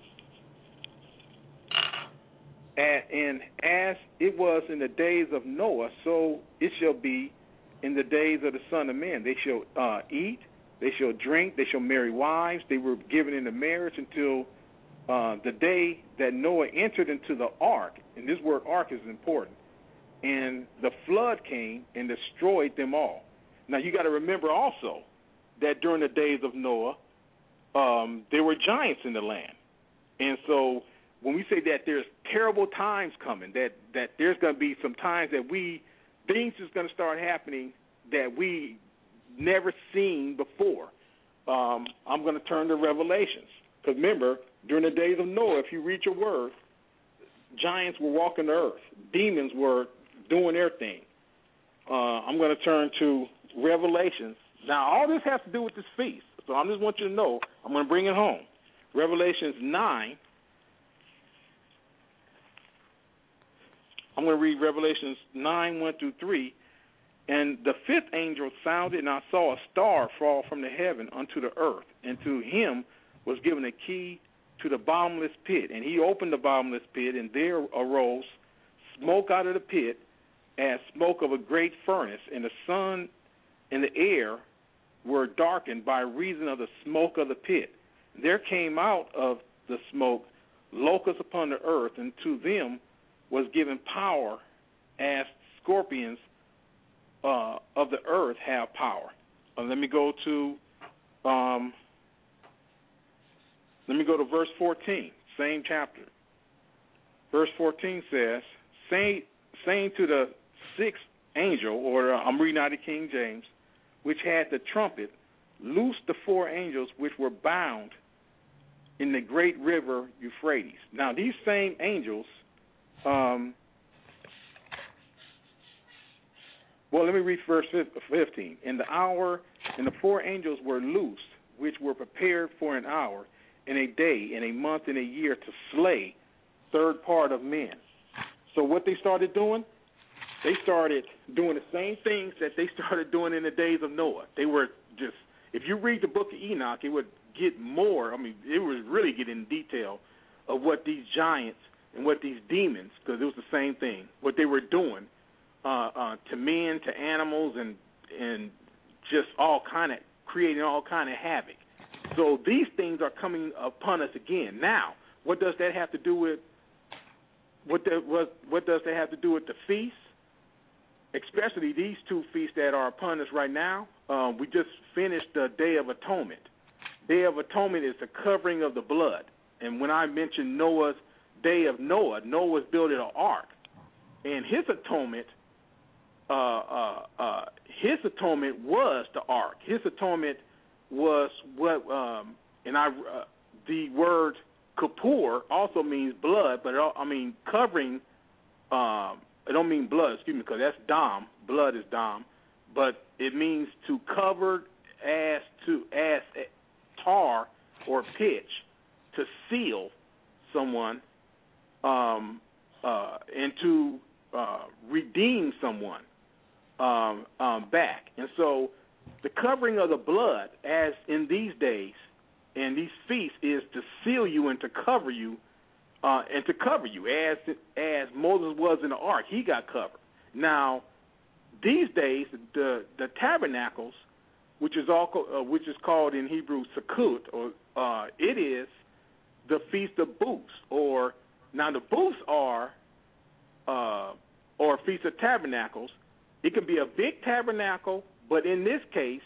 and as it was in the days of Noah, so it shall be in the days of the Son of Man. They shall uh, eat, they shall drink, they shall marry wives. They were given into marriage until Uh, the day that Noah entered into the ark, and this word ark is important, and the flood came and destroyed them all. Now, you got to remember also that during the days of Noah, um, there were giants in the land. And so when we say that there's terrible times coming, that, that there's going to be some times that we, things is going to start happening that we never seen before, um, I'm going to turn to Revelations. Because remember, during the days of Noah, if you read your word, giants were walking the earth. Demons were doing their thing. Uh, I'm going to turn to Revelations. Now, all this has to do with this feast. So I just want you to know, I'm going to bring it home. Revelations nine. I'm going to read Revelations nine, one through three. And the fifth angel sounded, and I saw a star fall from the heaven unto the earth, and to him was given a key to the bottomless pit. And he opened the bottomless pit, and there arose smoke out of the pit as smoke of a great furnace, and the sun and the air were darkened by reason of the smoke of the pit. There came out of the smoke locusts upon the earth, and to them was given power as scorpions uh, of the earth have power. Uh, let me go to... Um, Let me go to verse fourteen, same chapter. Verse fourteen says, saying, saying to the sixth angel, or uh, I'm reading out of King James, which had the trumpet, loose the four angels which were bound in the great river Euphrates. Now, these same angels, um, well, let me read verse fifteen. In the hour, and the four angels were loosed, which were prepared for an hour, in a day, in a month, in a year, to slay third part of men. So what they started doing, they started doing the same things that they started doing in the days of Noah. They were just, if you read the book of Enoch, it would get more, I mean, it would really get in detail of what these giants and what these demons, because it was the same thing, what they were doing uh, uh, to men, to animals, and and just all kind of, creating all kind of havoc. So these things are coming upon us again. Now, what does that have to do with, what, the, what, what does that have to do with the feast? Especially these two feasts that are upon us right now. Um, we just finished the Day of Atonement. Day of Atonement is the covering of the blood. And when I mentioned Noah's Day of Noah, Noah was building an ark. And his atonement, uh, uh, uh, his atonement was the ark. His atonement was what, um, and I, uh, the word Kippur also means blood, but it, I mean covering, um, it don't mean blood, excuse me, because that's dam, blood is dam, but it means to cover as to as tar or pitch, to seal someone, um, uh, and to uh, redeem someone um, um, back. And so the covering of the blood, as in these days and these feasts, is to seal you and to cover you, uh, and to cover you, as as Moses was in the ark. He got covered. Now, these days, the the tabernacles, which is all uh, which is called in Hebrew Sukkot, or uh, it is the Feast of Booths, or now the booths are, uh, or Feast of Tabernacles. It can be a big tabernacle, but in this case,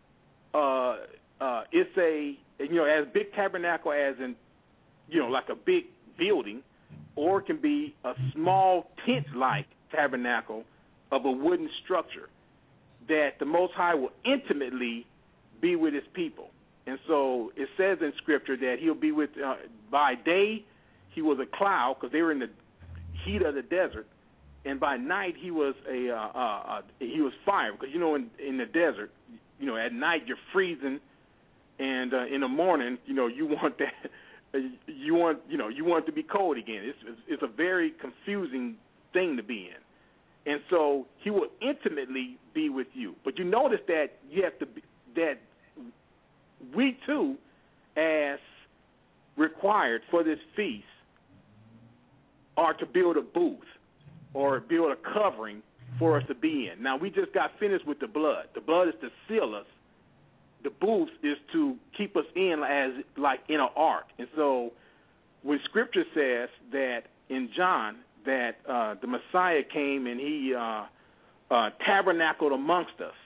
uh, uh, it's a, you know, as big tabernacle as in, you know, like a big building, or it can be a small tent-like tabernacle of a wooden structure that the Most High will intimately be with his people. And so it says in Scripture that he'll be with, uh, by day he was a cloud, because they were in the heat of the desert, and by night he was a uh, uh, uh, he was fire, because you know in in the desert, you know at night you're freezing, and uh, in the morning you know you want that you want you know you want it to be cold again. It's it's, it's a very confusing thing to be in, and so he will intimately be with you. But you notice that you have to be, that we too, as required for this feast, are to build a booth or build a covering for us to be in. Now, we just got finished with the blood. The blood is to seal us. The booth is to keep us in as like in an ark. And so when Scripture says that in John that uh, the Messiah came and he uh, uh, tabernacled amongst us,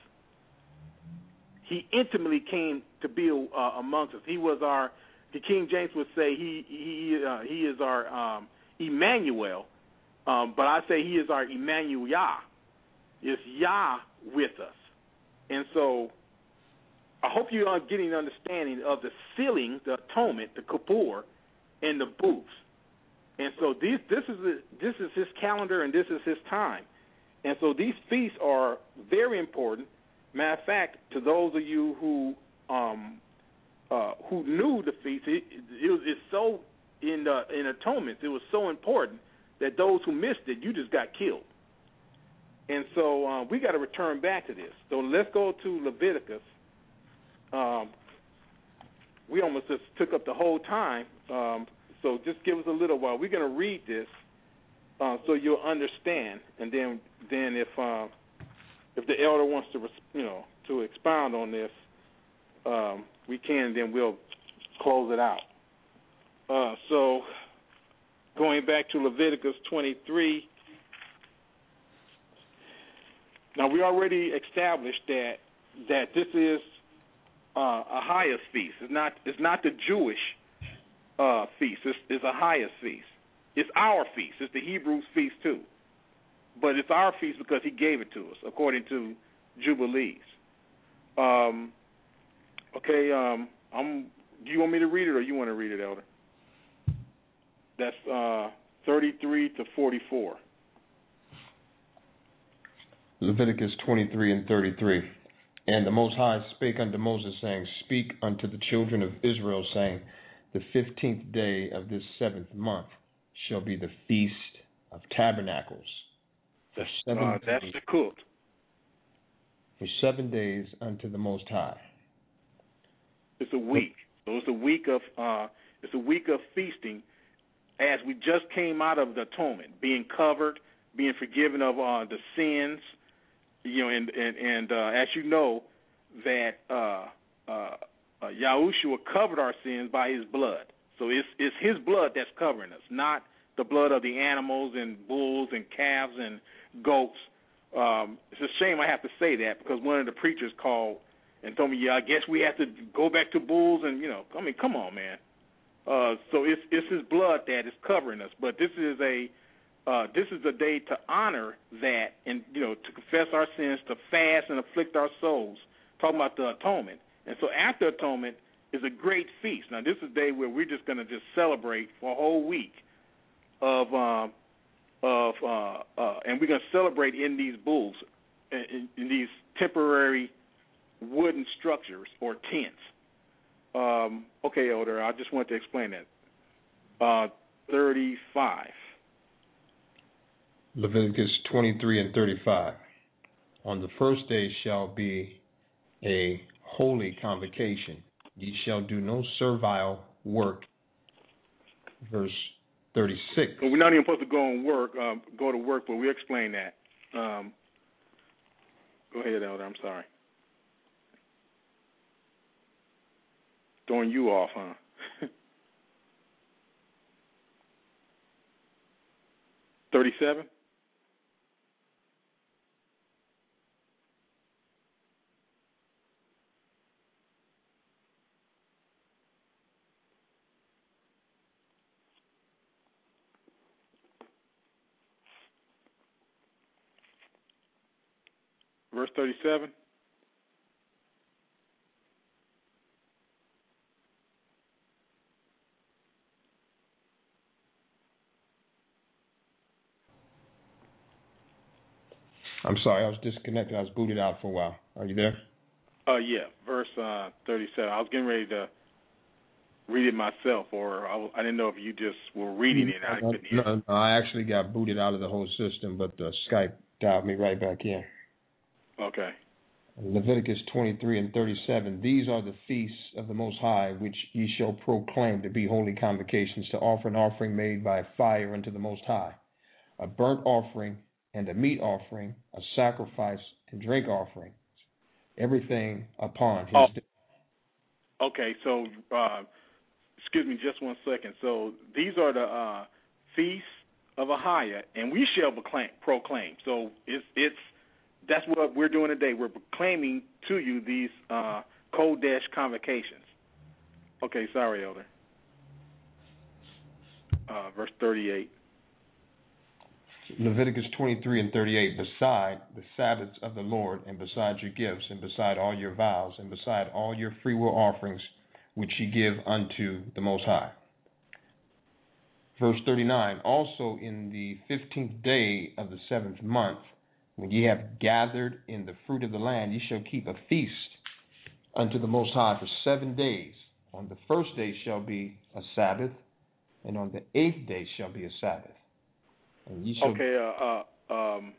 he intimately came to be uh, amongst us. He was our, the King James would say he he uh, he is our um, Emmanuel, um, but I say he is our Emmanuel. Is Yah with us? And so I hope you are getting an understanding of the sealing, the atonement, the Kippur, and the booths. And so these, this is the, this is his calendar and this is his time. And so these feasts are very important. Matter of fact, to those of you who um, uh, who knew the feast, it, it was it's so in uh, in atonement, it was so important that those who missed it, you just got killed. And so uh, we got to return back to this. So let's go to Leviticus. Um, we almost just took up the whole time, um, so just give us a little while. We're going to read this uh, so you'll understand, and then then if uh, if the elder wants to you know to expound on this, um, we can. Then we'll close it out. Uh, so going back to Leviticus twenty-three. Now we already established that that this is uh, a highest feast. It's not. It's not the Jewish uh, feast. It's, it's a highest feast. It's our feast. It's the Hebrews' feast too, but it's our feast because He gave it to us according to Jubilees. Um, okay. Um, I'm. Do you want me to read it, or you want to read it, Elder? That's uh, thirty-three to forty-four. Leviticus twenty-three and thirty-three. And the Most High spake unto Moses, saying, Speak unto the children of Israel, saying, The fifteenth day of this seventh month shall be the feast of tabernacles That's, seven uh, that's days, Sukkot. for seven days unto the Most High. It's a week. So it's a week of uh, it's a week of feasting, as we just came out of the atonement, being covered, being forgiven of uh, the sins. You know, and and, and uh, as you know, that uh, uh, uh, Yahushua covered our sins by His blood. So it's it's His blood that's covering us, not the blood of the animals and bulls and calves and goats. Um, it's a shame I have to say that, because one of the preachers called and told me, yeah, I guess we have to go back to bulls, and, you know, I mean, come on, man. Uh, so it's it's His blood that is covering us. But this is a uh, this is a day to honor that, and, you know, to confess our sins, to fast and afflict our souls. Talking about the atonement. And so after atonement is a great feast. Now, this is a day where we're just going to just celebrate for a whole week of uh, of uh, uh, and we're going to celebrate in these bulls, in, in these temporary wooden structures or tents. Um, okay, Elder, I just wanted to explain that. Uh, thirty-five. Leviticus twenty-three and thirty-five. On the first day shall be a holy convocation. Ye shall do no servile work. Verse thirty-six. Well, we're not even supposed to go on work, um, go to work, but we'll explain that. Um, go ahead, Elder. I'm sorry. Throwing you off, huh? thirty-seven? Verse thirty-seven? I'm sorry, I was disconnected. I was booted out for a while. Are you there? Uh, yeah, verse uh, thirty-seven. I was getting ready to read it myself, or I, I didn't know if you just were reading it. I couldn't hear. No, no, I actually got booted out of the whole system, but uh, Skype dialed me right back in. Okay. Leviticus twenty-three and thirty-seven. These are the feasts of the Most High, which ye shall proclaim to be holy convocations, to offer an offering made by fire unto the Most High, a burnt offering and a meat offering, a sacrifice and drink offering, everything upon His oh. day. Okay, so uh, excuse me just one second. So these are the uh, feasts of Ahia, and we shall proclaim. proclaim. So it's it's that's what we're doing today. We're proclaiming to you these uh, Kodesh convocations. Okay, sorry, Elder. Uh, verse thirty-eight. Leviticus twenty-three and thirty-eight. Beside the Sabbaths of the Lord, and beside your gifts, and beside all your vows, and beside all your freewill offerings, which ye give unto the Most High. Verse thirty-nine. Also in the fifteenth day of the seventh month, when ye have gathered in the fruit of the land, ye shall keep a feast unto the Most High for seven days. On the first day shall be a Sabbath, and on the eighth day shall be a Sabbath. And ye shall okay, uh, uh, um,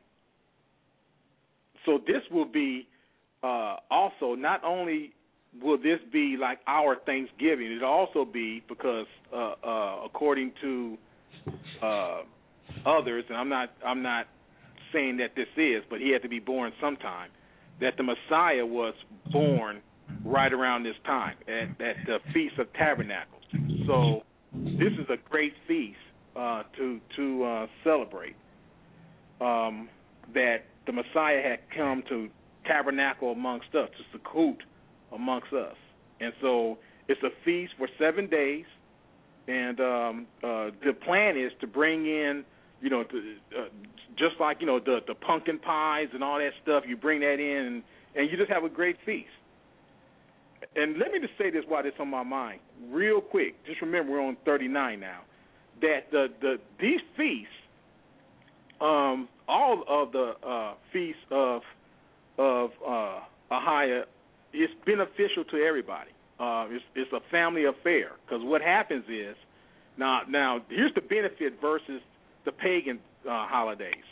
so this will be uh, also, not only will this be like our Thanksgiving, it'll also be because uh, uh, according to uh, others, and I'm not I'm not saying that this is, but he had to be born sometime, that the Messiah was born right around this time at, at the Feast of Tabernacles. So this is a great feast uh, to to uh, celebrate um, that the Messiah had come to tabernacle amongst us, to Sukkot amongst us. And so it's a feast for seven days, and um, uh, the plan is to bring in, you know, the, uh, just like, you know, the, the pumpkin pies and all that stuff, you bring that in, and, and you just have a great feast. And let me just say this while it's on my mind, real quick. Just remember, we're on thirty-nine now. That the, the these feasts, um, all of the uh, feasts of of uh, Ahia, is beneficial to everybody. Uh, it's, it's a family affair, because what happens is, now now here's the benefit versus the pagan uh, holidays.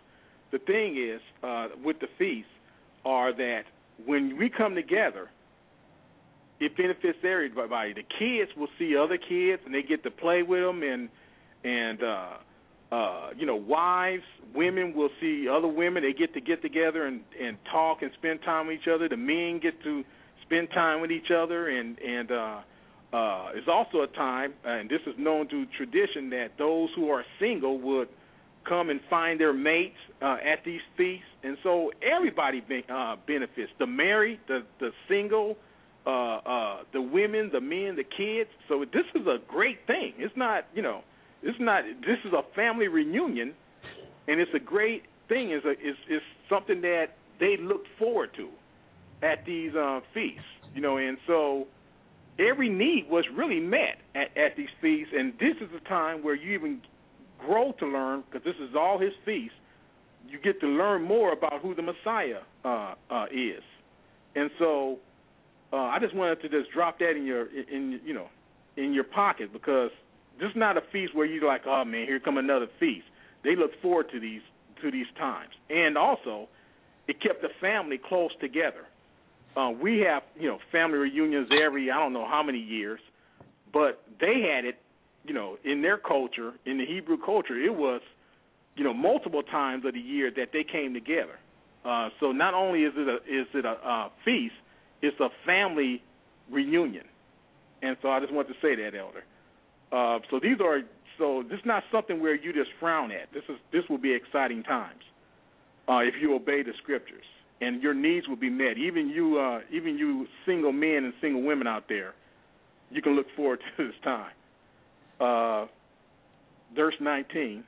the thing is uh, with the feasts are that when we come together, it benefits everybody. The kids will see other kids, and they get to play with them, and and uh, uh, you know, wives, women will see other women. They get to get together and, and talk and spend time with each other. The men get to spend time with each other, and and uh, uh, it's also a time, and this is known through tradition, that those who are single would come and find their mates uh, at these feasts, and so everybody be, uh, benefits. The married, the the single. Uh, uh, the women, the men, the kids. So this is a great thing. It's not, you know, it's not. This is a family reunion, and it's a great thing. It's a, it's, it's something that they look forward to at these uh, feasts, you know. And so every need was really met at, at these feasts, and this is a time where you even grow to learn, because this is all his feast. You get to learn more about who the Messiah uh, uh, is, and so. Uh, I just wanted to just drop that in your, in you know, in your pocket, because this is not a feast where you're like, oh man, here come another feast. They look forward to these to these times, and also, it kept the family close together. Uh, we have you know family reunions every I don't know how many years, but they had it, you know, in their culture, in the Hebrew culture, it was, you know, multiple times of the year that they came together. Uh, so not only is it a is it a uh, feast. It's a family reunion, and so I just want to say that, Elder. Uh, so these are so this is not something where you just frown at. This is this will be exciting times uh, if you obey the scriptures, and your needs will be met. Even you, uh, even you single men and single women out there, you can look forward to this time. Uh, verse nineteen.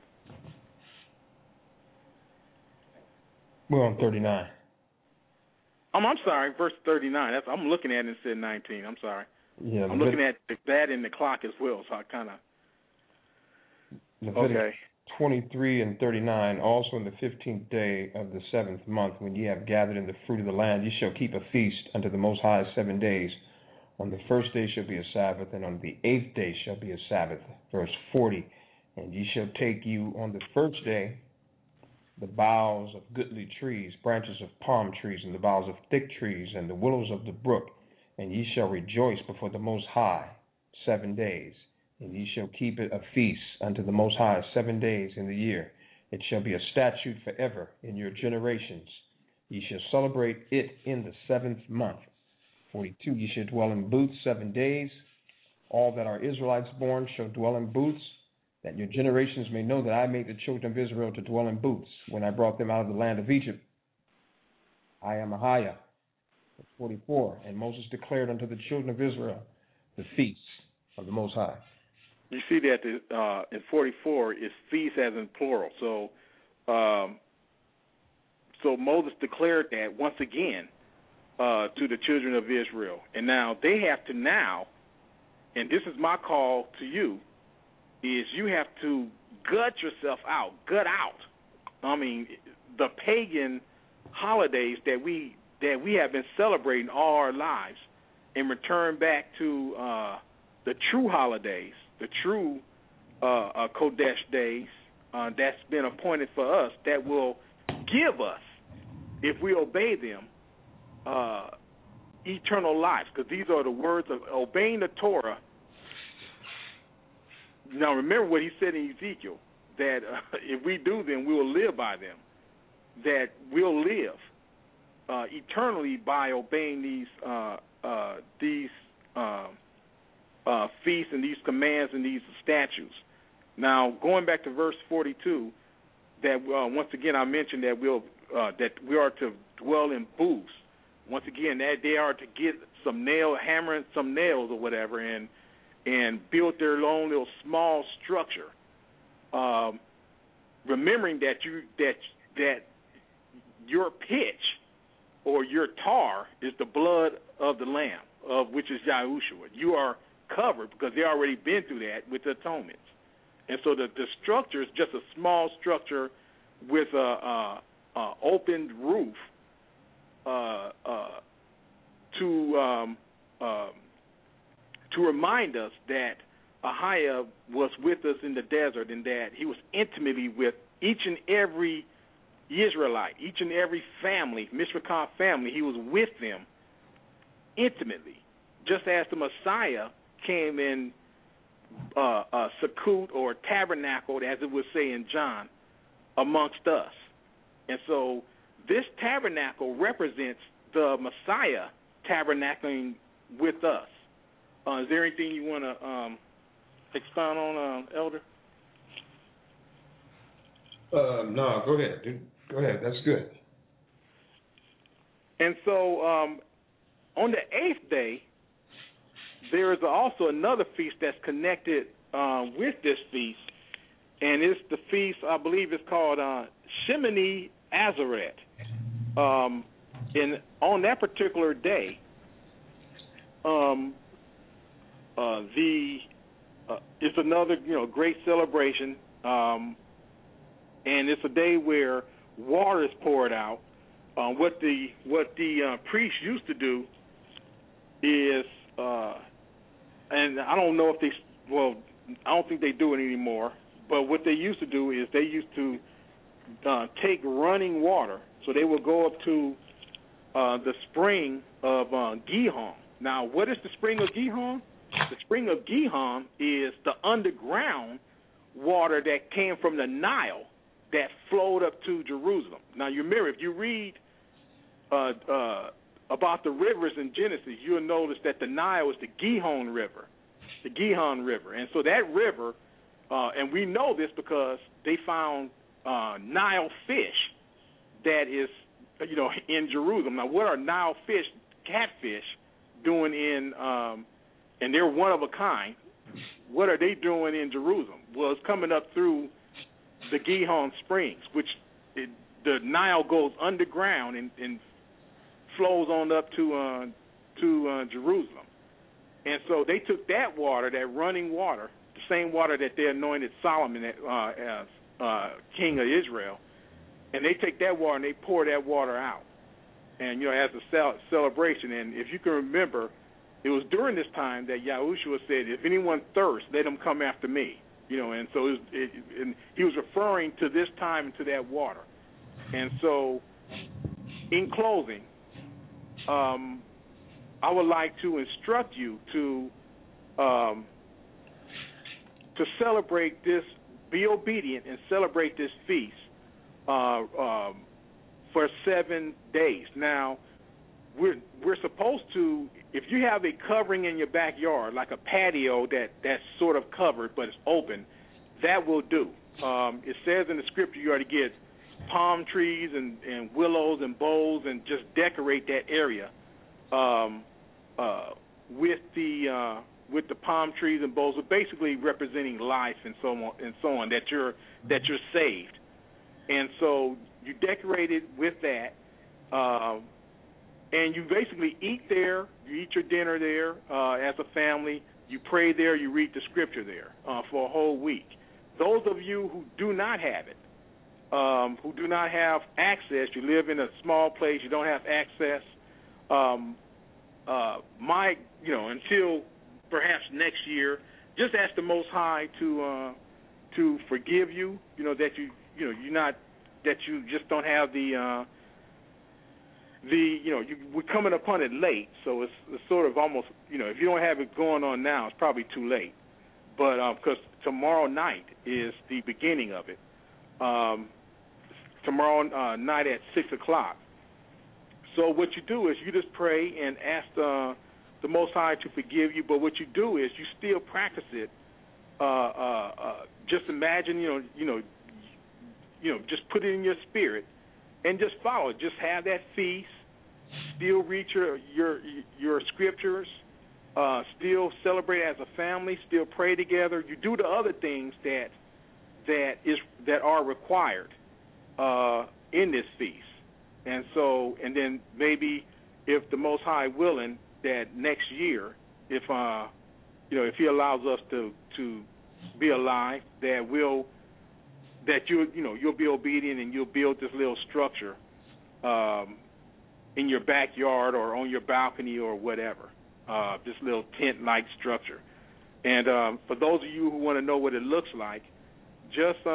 We're on thirty-nine. Um, I'm sorry, verse thirty-nine. That's, I'm looking at it and said nineteen. I'm sorry. Yeah, I'm looking at that in the clock as well, so I kind of. Okay. twenty-three and thirty-nine. Also in the fifteenth day of the seventh month, when ye have gathered in the fruit of the land, ye shall keep a feast unto the Most High seven days. On the first day shall be a Sabbath, and on the eighth day shall be a Sabbath. Verse forty. And ye shall take you on the first day the boughs of goodly trees, branches of palm trees, and the boughs of thick trees, and the willows of the brook, and ye shall rejoice before the Most High seven days. And ye shall keep it a feast unto the Most High seven days in the year. It shall be a statute forever in your generations. Ye shall celebrate it in the seventh month. forty-two. Ye shall dwell in booths seven days. All that are Israelites born shall dwell in booths, that your generations may know that I made the children of Israel to dwell in booths when I brought them out of the land of Egypt. I am Ahiah. forty-four. And Moses declared unto the children of Israel the feasts of the Most High. You see that the, uh, in forty-four is feast as in plural. So, um, so Moses declared that once again uh, to the children of Israel, and now they have to now, and this is my call to you, is you have to gut yourself out, gut out. I mean, the pagan holidays that we that we have been celebrating all our lives, and return back to uh, the true holidays, the true uh, uh, Kodesh days uh, that's been appointed for us, that will give us, if we obey them, uh, eternal life. Because these are the words of obeying the Torah. Now, remember what he said in Ezekiel, that uh, if we do them, we will live by them, that we'll live uh, eternally by obeying these uh, uh, these uh, uh, feasts and these commands and these statutes. Now, going back to verse forty-two, that uh, once again I mentioned that we'll uh, that we are to dwell in booths. Once again, that they are to get some nail, hammering some nails or whatever, and and build their own little small structure, um, remembering that you that that your pitch or your tar is the blood of the Lamb, of which is Yahushua. You are covered because they already been through that with the atonements, and so the, the structure is just a small structure with a, a, a opened roof uh, uh, to. Um, um, to remind us that Ahiah was with us in the desert and that he was intimately with each and every Israelite, each and every family, Mishpachah family, he was with them intimately, just as the Messiah came in uh, uh, Sukkot or tabernacled, as it would say in John, amongst us. And so this tabernacle represents the Messiah tabernacling with us. Uh, is there anything you want to um, expound on, uh, Elder? Uh, no, go ahead. Dude. Go ahead. That's good. And so um, on the eighth day, there is also another feast that's connected uh, with this feast, and it's the feast, I believe it's called uh, Shemini Atzeret. Um, and on that particular day, um, uh, the uh, it's another you know great celebration, um, and it's a day where water is poured out. Uh, what the what the uh, priests used to do is, uh, and I don't know if they well, I don't think they do it anymore. But what they used to do is they used to uh, take running water. So they would go up to uh, the spring of uh, Gihon. Now, what is the spring of Gihon? The spring of Gihon is the underground water that came from the Nile that flowed up to Jerusalem. Now, you remember, if you read uh, uh, about the rivers in Genesis, you'll notice that the Nile is the Gihon River, the Gihon River. And so that river, uh, and we know this because they found uh, Nile fish that is, you know, in Jerusalem. Now, what are Nile fish, catfish, doing in, um, and they're one of a kind, what are they doing in Jerusalem? Well, it's coming up through the Gihon Springs, which it, the Nile goes underground and, and flows on up to uh, to uh, Jerusalem. And so they took that water, that running water, the same water that they anointed Solomon uh, as uh, king of Israel, and they take that water and they pour that water out, and you know as a cel- celebration. And if you can remember, it was during this time that Yahushua said, "If anyone thirsts, let him come after me." You know, and so it was, it, and he was referring to this time and to that water. And so, in closing, um, I would like to instruct you to um, to celebrate this, be obedient, and celebrate this feast uh, um, for seven days. Now, we're we're supposed to, if you have a covering in your backyard, like a patio that, that's sort of covered but it's open, that will do. Um, it says in the scripture you ought to get palm trees and, and willows and boughs and just decorate that area um, uh, with the uh, with the palm trees and boughs, basically representing life and so on and so on, that you're that you're saved. And so you decorate it with that. Um, And you basically eat there, you eat your dinner there uh, as a family, you pray there, you read the scripture there uh, for a whole week. Those of you who do not have it, um, who do not have access, you live in a small place, you don't have access, um, uh, my, you know, until perhaps next year, just ask the Most High to uh, to forgive you, you know, that you, you know, you're not, that you just don't have the, uh, The you know you, we're coming upon it late, so it's, it's sort of almost you know if you don't have it going on now, it's probably too late. But because um, tomorrow night is the beginning of it, um, tomorrow uh, night at six o'clock. So what you do is you just pray and ask uh, the Most High to forgive you. But what you do is you still practice it. Uh, uh, uh, just imagine you know you know you know just put it in your spirit. And just follow it. Just have that feast. Still read your your your scriptures. Uh, still celebrate as a family. Still pray together. You do the other things that that is that are required uh, in this feast. And so, and then maybe if the Most High willing, that next year, if uh, you know, if He allows us to to be alive, that we'll. that you you know you'll be obedient and you'll build this little structure um, in your backyard or on your balcony or whatever, uh, this little tent-like structure. And um, for those of you who want to know what it looks like, just uh,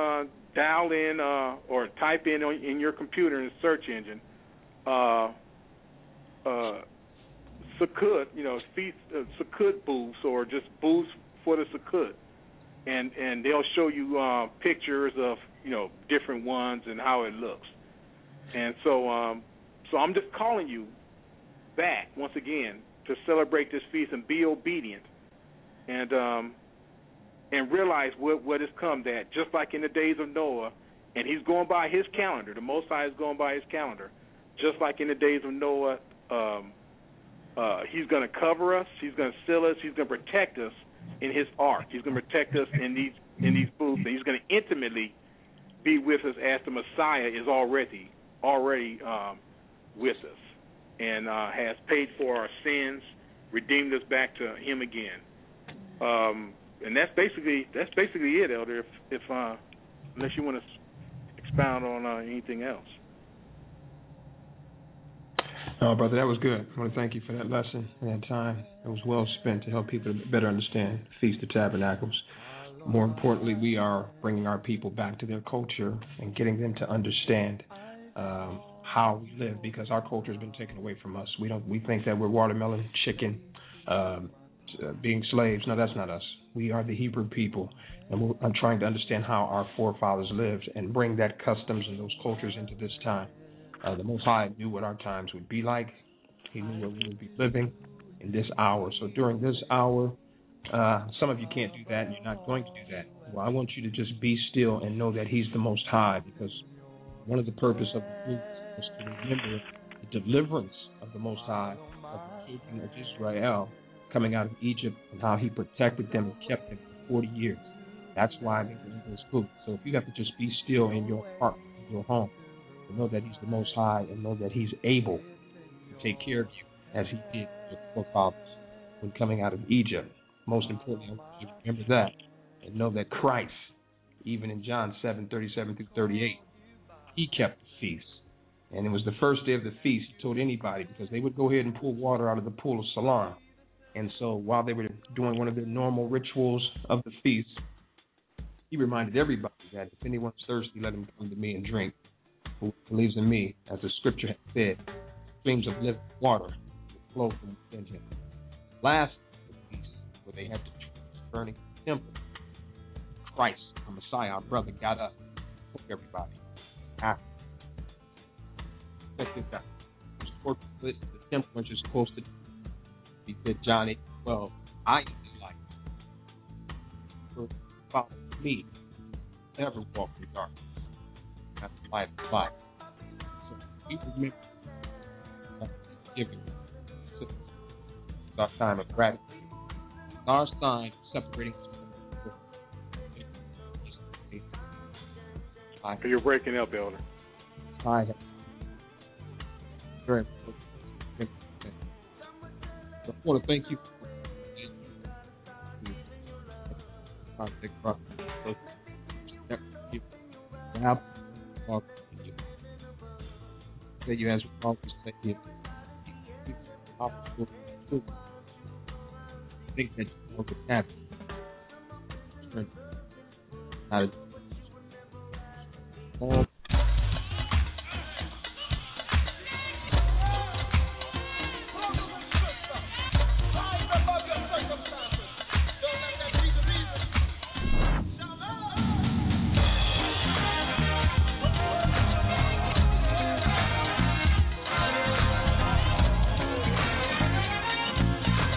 dial in uh, or type in on, in your computer in the search engine, uh, uh, Sukkot, you know, feast, uh, Sukkot booths or just booths for the Sukkot, and and they'll show you uh, pictures of, you know, different ones and how it looks. And so, um, so I'm just calling you back once again to celebrate this feast and be obedient, and um, and realize what what has come that just like in the days of Noah, and he's going by his calendar. The Most High is going by his calendar, just like in the days of Noah. Um, uh, he's going to cover us. He's going to seal us. He's going to protect us in his ark. He's going to protect us in these in these booths, and he's going to intimately be with us as the Messiah is already already um, with us, and uh, has paid for our sins, redeemed us back to him again. Um, and that's basically that's basically it, Elder. If, if uh, unless you want to expound on uh, anything else. No, brother, that was good. I want to thank you for that lesson and that time. It was well spent to help people to better understand the Feast of Tabernacles. More importantly, we are bringing our people back to their culture and getting them to understand um, how we live, because our culture has been taken away from us. We don't. We think that we're watermelon, chicken, um, uh, being slaves. No, that's not us. We are the Hebrew people, and we're, I'm trying to understand how our forefathers lived and bring that customs and those cultures into this time. Uh, the Most High knew what our times would be like. He knew where we would be living in this hour. So during this hour, uh, some of you can't do that, and you're not going to do that. Well, I want you to just be still and know that He's the Most High, because one of the purposes of the book was to remember the deliverance of the Most High, of the children of Israel coming out of Egypt, and how He protected them and kept them for forty years. That's why they were in those books. So if you have to just be still in your heart, in your home, and know that He's the Most High, and know that He's able to take care of you as He did with your forefathers when coming out of Egypt. Most importantly, I want you to remember that and know that Christ, even in John seven, thirty-seven through thirty-eight, He kept the feast. And it was the first day of the feast. He told anybody, because they would go ahead and pull water out of the pool of Siloam. And so while they were doing one of their normal rituals of the feast, He reminded everybody that if anyone's thirsty, let him come to me and drink. Who believes in me, as the scripture has said, streams of living water will flow from within him. Last feast, where they had the burning temple, Christ, our Messiah, our brother, got up, took everybody after. Check this out. The temple was just close to. He said, John eight twelve, I am the light. For follow me, never walk in darkness. That's the light of life. So we remember giving our time of gratitude. Our sign separating us from You're breaking up, Elder. I have very important. So I want to thank you for that you as well say you think that you know what's happening. How to all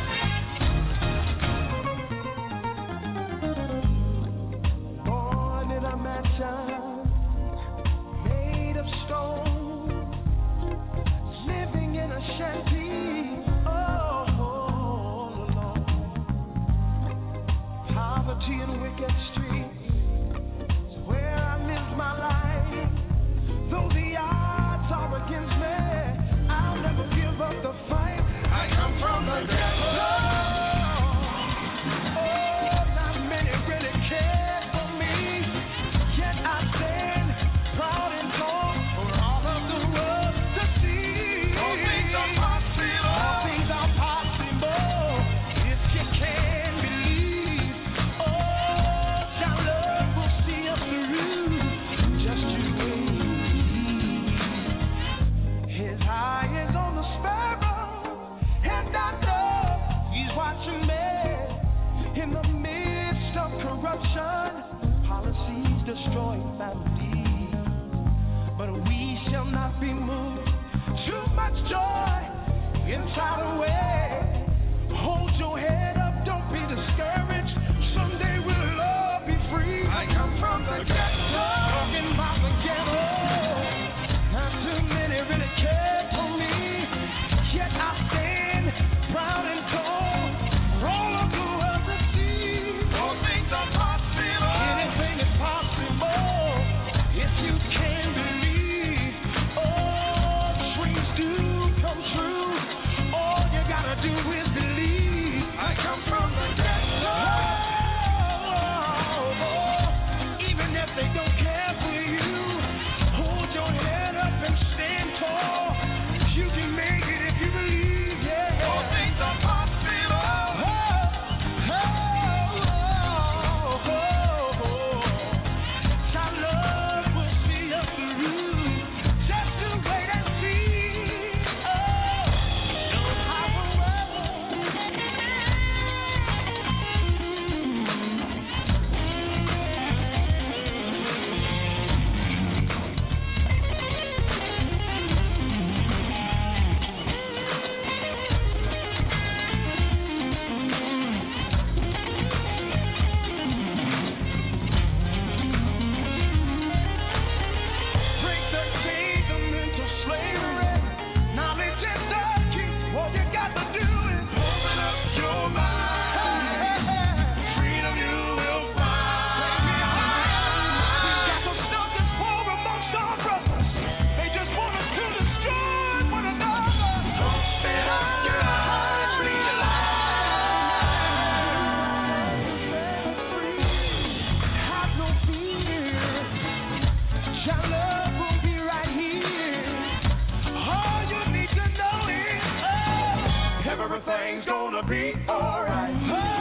Born everything's gonna be alright.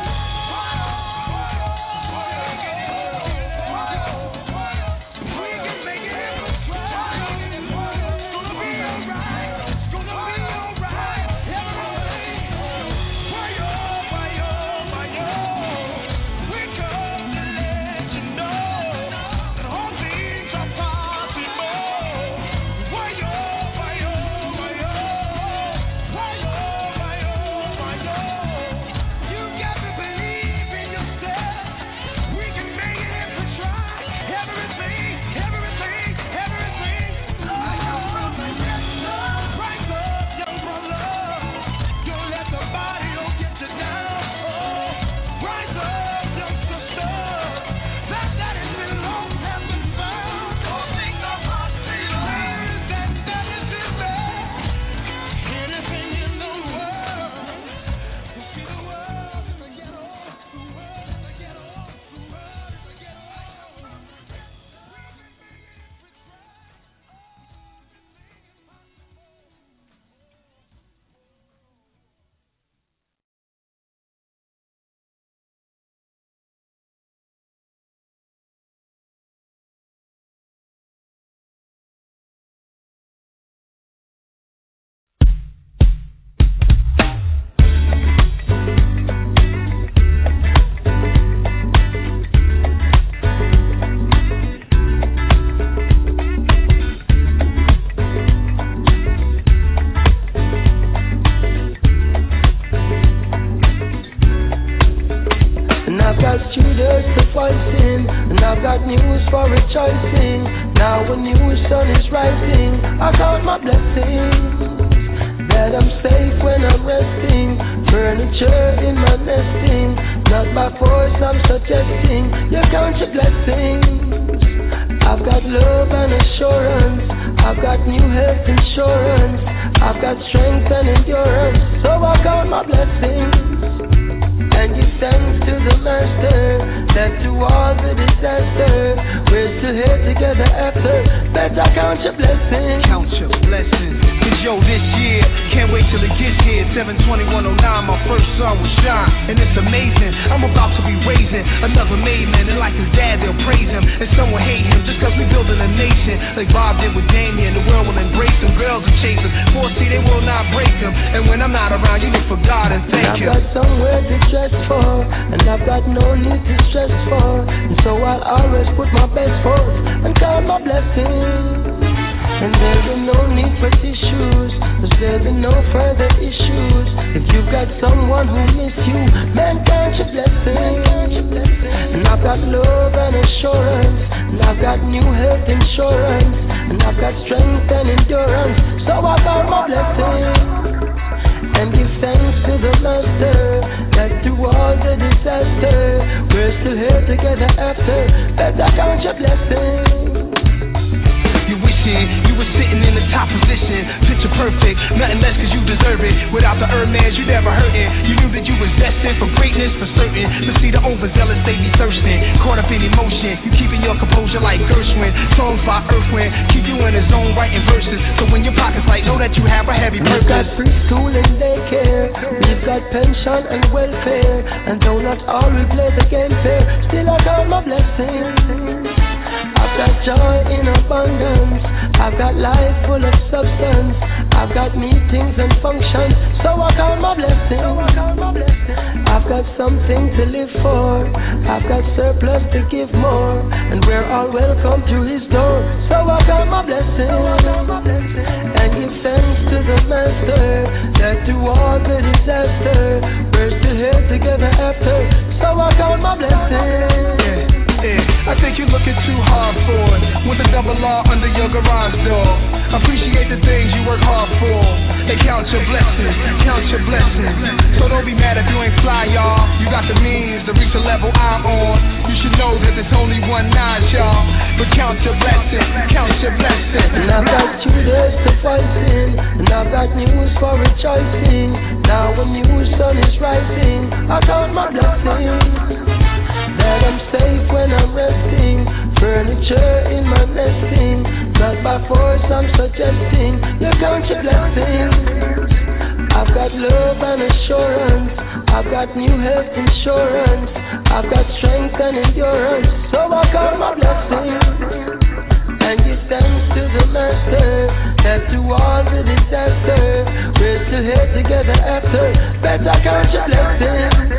I've got love and assurance. I've got new health insurance. I've got strength and endurance. So I count my blessings and give thanks to the Master that through all the disaster we're still here together after. Better count your blessings